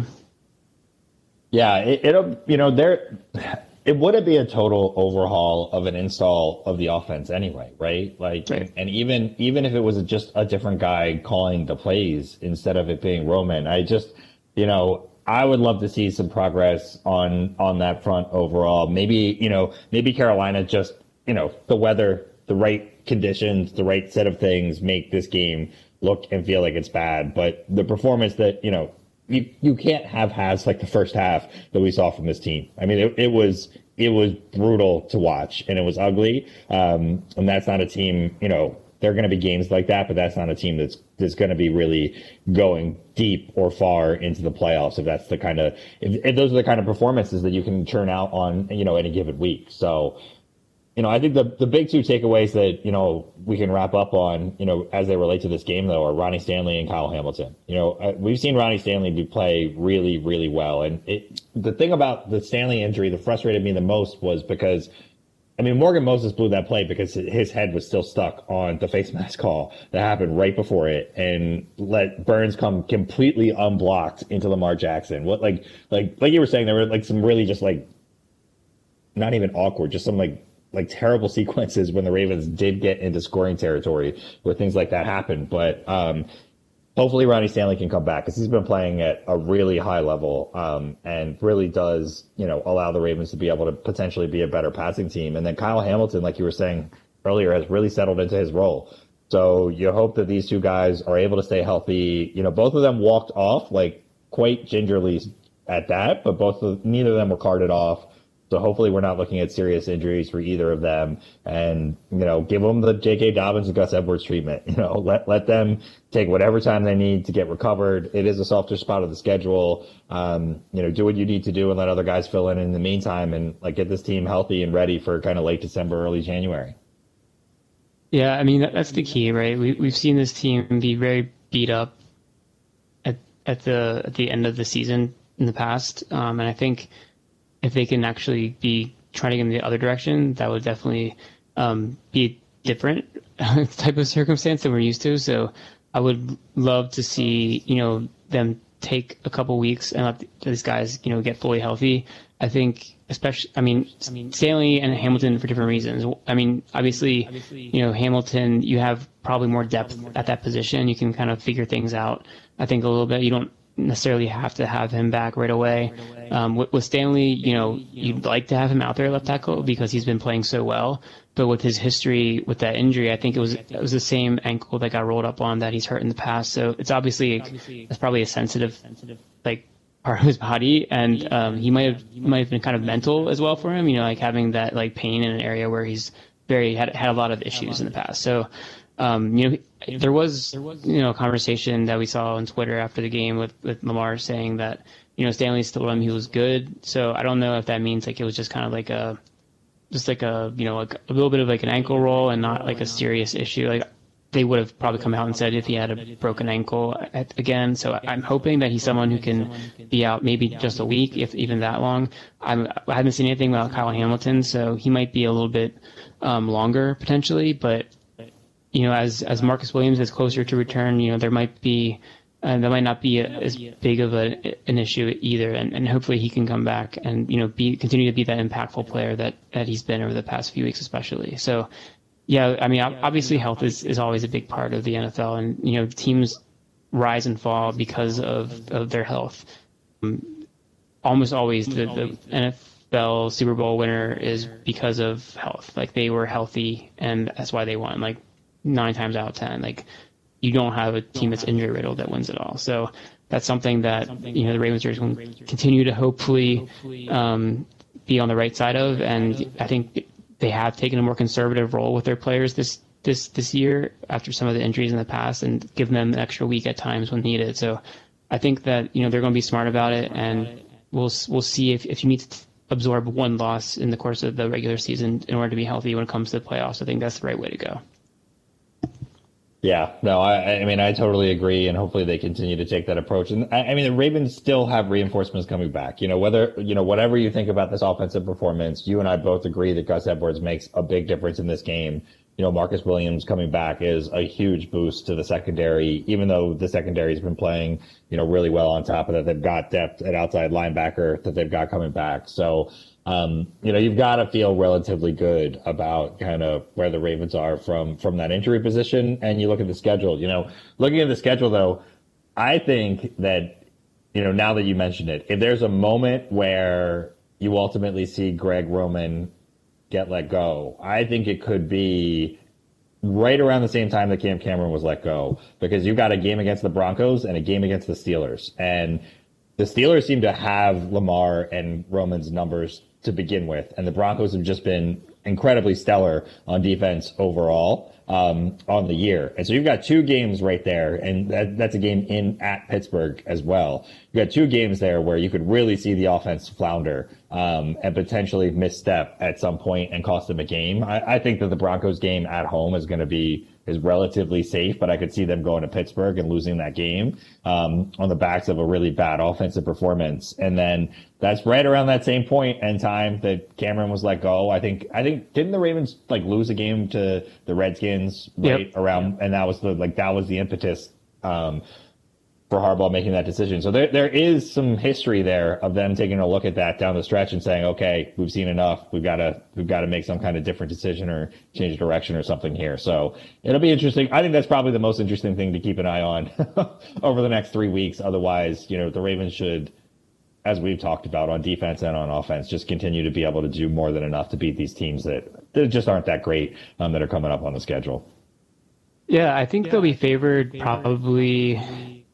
[SPEAKER 5] Yeah, it, it'll, you know, there, it wouldn't be a total overhaul of an install of the offense anyway, right? Like,
[SPEAKER 6] right.
[SPEAKER 5] And even, even if it was just a different guy calling the plays instead of it being Roman, I just, you know, I would love to see some progress on, on that front overall. Maybe, you know, maybe Carolina just, you know, the weather, the right conditions, the right set of things make this game look and feel like it's bad. But the performance that, you know, You you can't have has like the first half that we saw from this team. I mean, it, it was it was brutal to watch, and it was ugly. Um, and that's not a team. You know, there are going to be games like that, but that's not a team that's that's going to be really going deep or far into the playoffs. If that's the kind of if, if those are the kind of performances that you can churn out on, you know, any given week. So, you know, I think the the big two takeaways that, you know, we can wrap up on, you know, as they relate to this game, though, are Ronnie Stanley and Kyle Hamilton. You know, uh, we've seen Ronnie Stanley do play really, really well. And it, the thing about the Stanley injury that frustrated me the most was because, I mean, Morgan Moses blew that play because his head was still stuck on the face mask call that happened right before it and let Burns come completely unblocked into Lamar Jackson. What, like, like, like you were saying, there were like some really just like, not even awkward, just some like, like terrible sequences when the Ravens did get into scoring territory where things like that happened. But um, hopefully Ronnie Stanley can come back because he's been playing at a really high level um, and really does, you know, allow the Ravens to be able to potentially be a better passing team. And then Kyle Hamilton, like you were saying earlier, has really settled into his role. So you hope that these two guys are able to stay healthy. You know, both of them walked off like quite gingerly at that, but both of neither of them were carted off. So hopefully we're not looking at serious injuries for either of them. And, you know, give them the J K. Dobbins and Gus Edwards treatment. You know, let let them take whatever time they need to get recovered. It is a softer spot of the schedule. Um, you know, do what you need to do and let other guys fill in in the meantime and like get this team healthy and ready for kind of late December, early January.
[SPEAKER 6] Yeah, I mean, that, that's the key, right? We, we've seen this team be very beat up at at the at the end of the season in the past. Um, and I think if they can actually be trending in the other direction, that would definitely um, be a different type of circumstance than we're used to. So I would love to see, you know, them take a couple weeks and let these guys, you know, get fully healthy. I think, especially, I mean, I mean, Stanley and Hamilton for different reasons. I mean, obviously, you know, Hamilton, you have probably more depth at that position. You can kind of figure things out, I think, a little bit. You don't necessarily have to have him back right away. Um, with, with Stanley, you know, you'd like to have him out there at left tackle because he's been playing so well. But with his history with that injury, I think it was it was the same ankle that got rolled up on that he's hurt in the past. So it's obviously it's probably a sensitive like part of his body, and um, he might have might have been kind of mental as well for him. You know, like having that like pain in an area where he's very had had a lot of issues in the past. So. Um, you know, there was, you know, a conversation that we saw on Twitter after the game with, with Lamar saying that, you know, Stanley told him he was good. So I don't know if that means like it was just kind of like a, just like a, you know, like a little bit of like an ankle roll and not like a serious issue. Like they would have probably come out and said if he had a broken ankle at, again. So I'm hoping that he's someone who can be out maybe just a week, if even that long. I'm, I haven't seen anything about Kyle Hamilton, so he might be a little bit um, longer potentially, but you know, as as Marcus Williams is closer to return, you know, there might be, uh, that might not be a, as big of a, an issue either, and, and hopefully he can come back and, you know, be continue to be that impactful player that, that he's been over the past few weeks especially. So, yeah, I mean, obviously health is, is always a big part of the N F L, and, you know, teams rise and fall because of, of their health. Um, almost always the, the N F L Super Bowl winner is because of health. Like, they were healthy, and that's why they won. Like, nine times out of ten, like you don't have a team that's injury riddled that wins it all. So that's something that, you know, the Ravens are going to continue to hopefully um, be on the right side of. And I think they have taken a more conservative role with their players this, this, this year after some of the injuries in the past, and given them an extra week at times when needed. So I think that, you know, they're going to be smart about it, and we'll, we'll see if, if you need to absorb one loss in the course of the regular season in order to be healthy when it comes to the playoffs. I think that's the right way to go.
[SPEAKER 5] Yeah, no, I, I mean, I totally agree, and hopefully they continue to take that approach. And I, I mean, the Ravens still have reinforcements coming back. You know, whether, you know, whatever you think about this offensive performance, you and I both agree that Gus Edwards makes a big difference in this game. You know, Marcus Williams coming back is a huge boost to the secondary, even though the secondary has been playing, you know, really well on top of that. They've got depth at outside linebacker that they've got coming back. So, Um, you know, you've got to feel relatively good about kind of where the Ravens are from, from that injury position. And you look at the schedule, you know, looking at the schedule, though, I think that, you know, now that you mentioned it, if there's a moment where you ultimately see Greg Roman get let go, I think it could be right around the same time that Cam Cameron was let go, because you've got a game against the Broncos and a game against the Steelers. And the Steelers seem to have Lamar and Roman's numbers to begin with, and the Broncos have just been incredibly stellar on defense overall um, on the year. And so you've got two games right there, and that, that's a game in at Pittsburgh as well. You've got two games there where you could really see the offense flounder um, and potentially misstep at some point and cost them a game. I, I think that the Broncos game at home is going to be is relatively safe, but I could see them going to Pittsburgh and losing that game um, on the backs of a really bad offensive performance. And then that's right around that same point in time that Cameron was let go. I think, I think, didn't the Ravens like lose a game to the Redskins right yep. around, yep. and that was the, like, that was the impetus um, for Harbaugh making that decision. So there, there is some history there of them taking a look at that down the stretch and saying, okay, we've seen enough. We've got to, we've got to make some kind of different decision or change direction or something here. So it'll be interesting. I think that's probably the most interesting thing to keep an eye on over the next three weeks. Otherwise, you know, the Ravens should, as we've talked about on defense and on offense, just continue to be able to do more than enough to beat these teams that, that just aren't that great um, that are coming up on the schedule.
[SPEAKER 6] Yeah, I think yeah, they'll be favored probably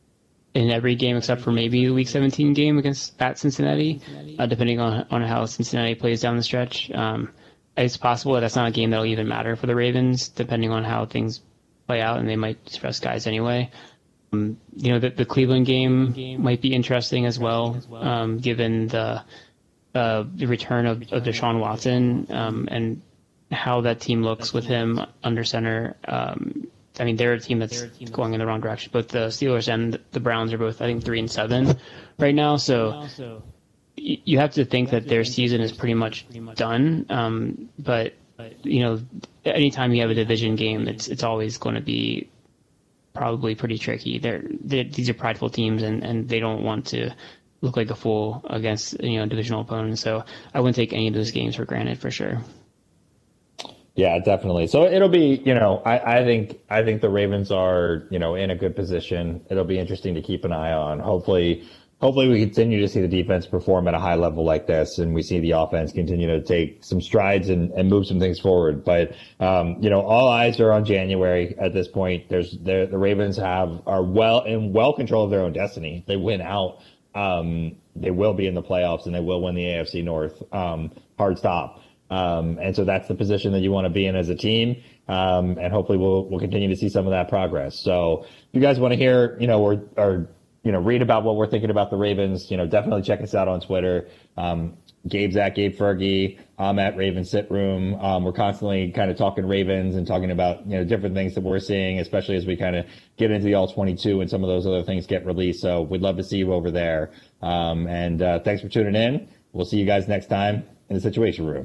[SPEAKER 6] in every game except for maybe the Week seventeen game against at Cincinnati, uh, depending on on how Cincinnati plays down the stretch. Um, it's possible that that's not a game that'll even matter for the Ravens, depending on how things play out, and they might just rest guys anyway. Um, you know, the, the Cleveland game might be interesting as well, um, given the uh, the return of, of Deshaun Watson um, and how that team looks with him under center. Um, I mean, they're a team that's going in the wrong direction. Both the Steelers and the Browns are both, I think, three and seven right now. So you have to think that their season is pretty much done. Um, but you know, anytime you have a division game, it's it's always going to be probably pretty tricky. They're, they're these are prideful teams, and, and they don't want to look like a fool against, you know, divisional opponents. So I wouldn't take any of those games for granted for sure.
[SPEAKER 5] Yeah, definitely. So it'll be, you know, I, I think I think the Ravens are, you know, in a good position. It'll be interesting to keep an eye on. Hopefully, hopefully we continue to see the defense perform at a high level like this, and we see the offense continue to take some strides and, and move some things forward. But um, you know, all eyes are on January at this point. There's the Ravens have are well in well control of their own destiny. If they win out, um, they will be in the playoffs, and they will win the A F C North. Um, hard stop. Um, and so that's the position that you want to be in as a team. Um, and hopefully we'll, we'll continue to see some of that progress. So if you guys want to hear, you know, or, or, you know, read about what we're thinking about the Ravens, you know, definitely check us out on Twitter. Um, Gabe's at Gabe Fergie. I'm at Raven Sit Room. Um, we're constantly kind of talking Ravens and talking about, you know, different things that we're seeing, especially as we kind of get into the all twenty-two and some of those other things get released. So we'd love to see you over there. Um, and, uh, thanks for tuning in. We'll see you guys next time in the Situation Room.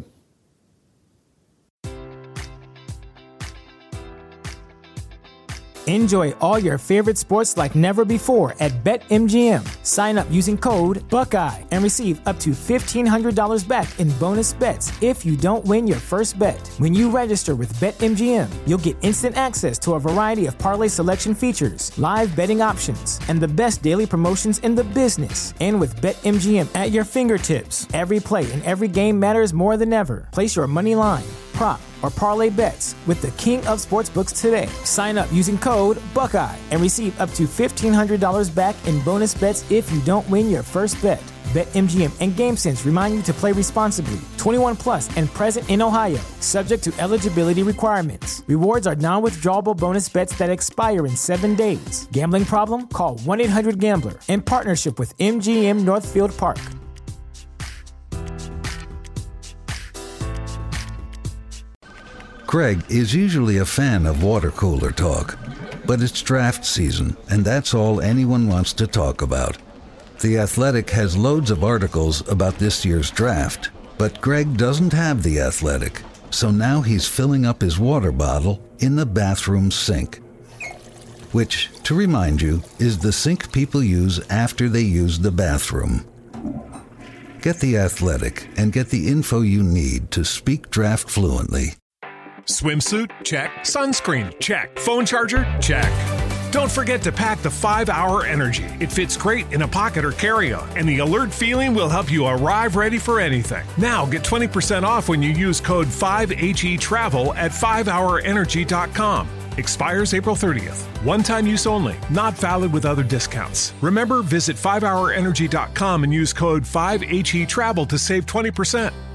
[SPEAKER 1] Enjoy all your favorite sports like never before at BetMGM. Sign up using code Buckeye and receive up to fifteen hundred dollars back in bonus bets if you don't win your first bet. When you register with BetMGM, you'll get instant access to a variety of parlay selection features, live betting options, and the best daily promotions in the business. And with BetMGM at your fingertips, every play and every game matters more than ever. Place your money line, prop, or parlay bets with the king of sportsbooks today. Sign up using code Buckeye and receive up to fifteen hundred dollars back in bonus bets if you don't win your first bet. BetMGM and GameSense remind you to play responsibly. twenty-one plus and present in Ohio, subject to eligibility requirements. Rewards are non-withdrawable bonus bets that expire in seven days. Gambling problem? Call one eight hundred gambler. In partnership with M G M Northfield Park.
[SPEAKER 2] Greg is usually a fan of water cooler talk, but it's draft season, and that's all anyone wants to talk about. The Athletic has loads of articles about this year's draft, but Greg doesn't have The Athletic, so now he's filling up his water bottle in the bathroom sink. Which, to remind you, is the sink people use after they use the bathroom. Get The Athletic and get the info you need to speak draft fluently.
[SPEAKER 7] Swimsuit? Check. Sunscreen? Check. Phone charger? Check. Don't forget to pack the five hour Energy. It fits great in a pocket or carry-on, and the alert feeling will help you arrive ready for anything. Now get twenty percent off when you use code five H E Travel at five hour energy dot com. Expires April thirtieth. One-time use only. Not valid with other discounts. Remember, visit five hour energy dot com and use code five H E Travel to save twenty percent.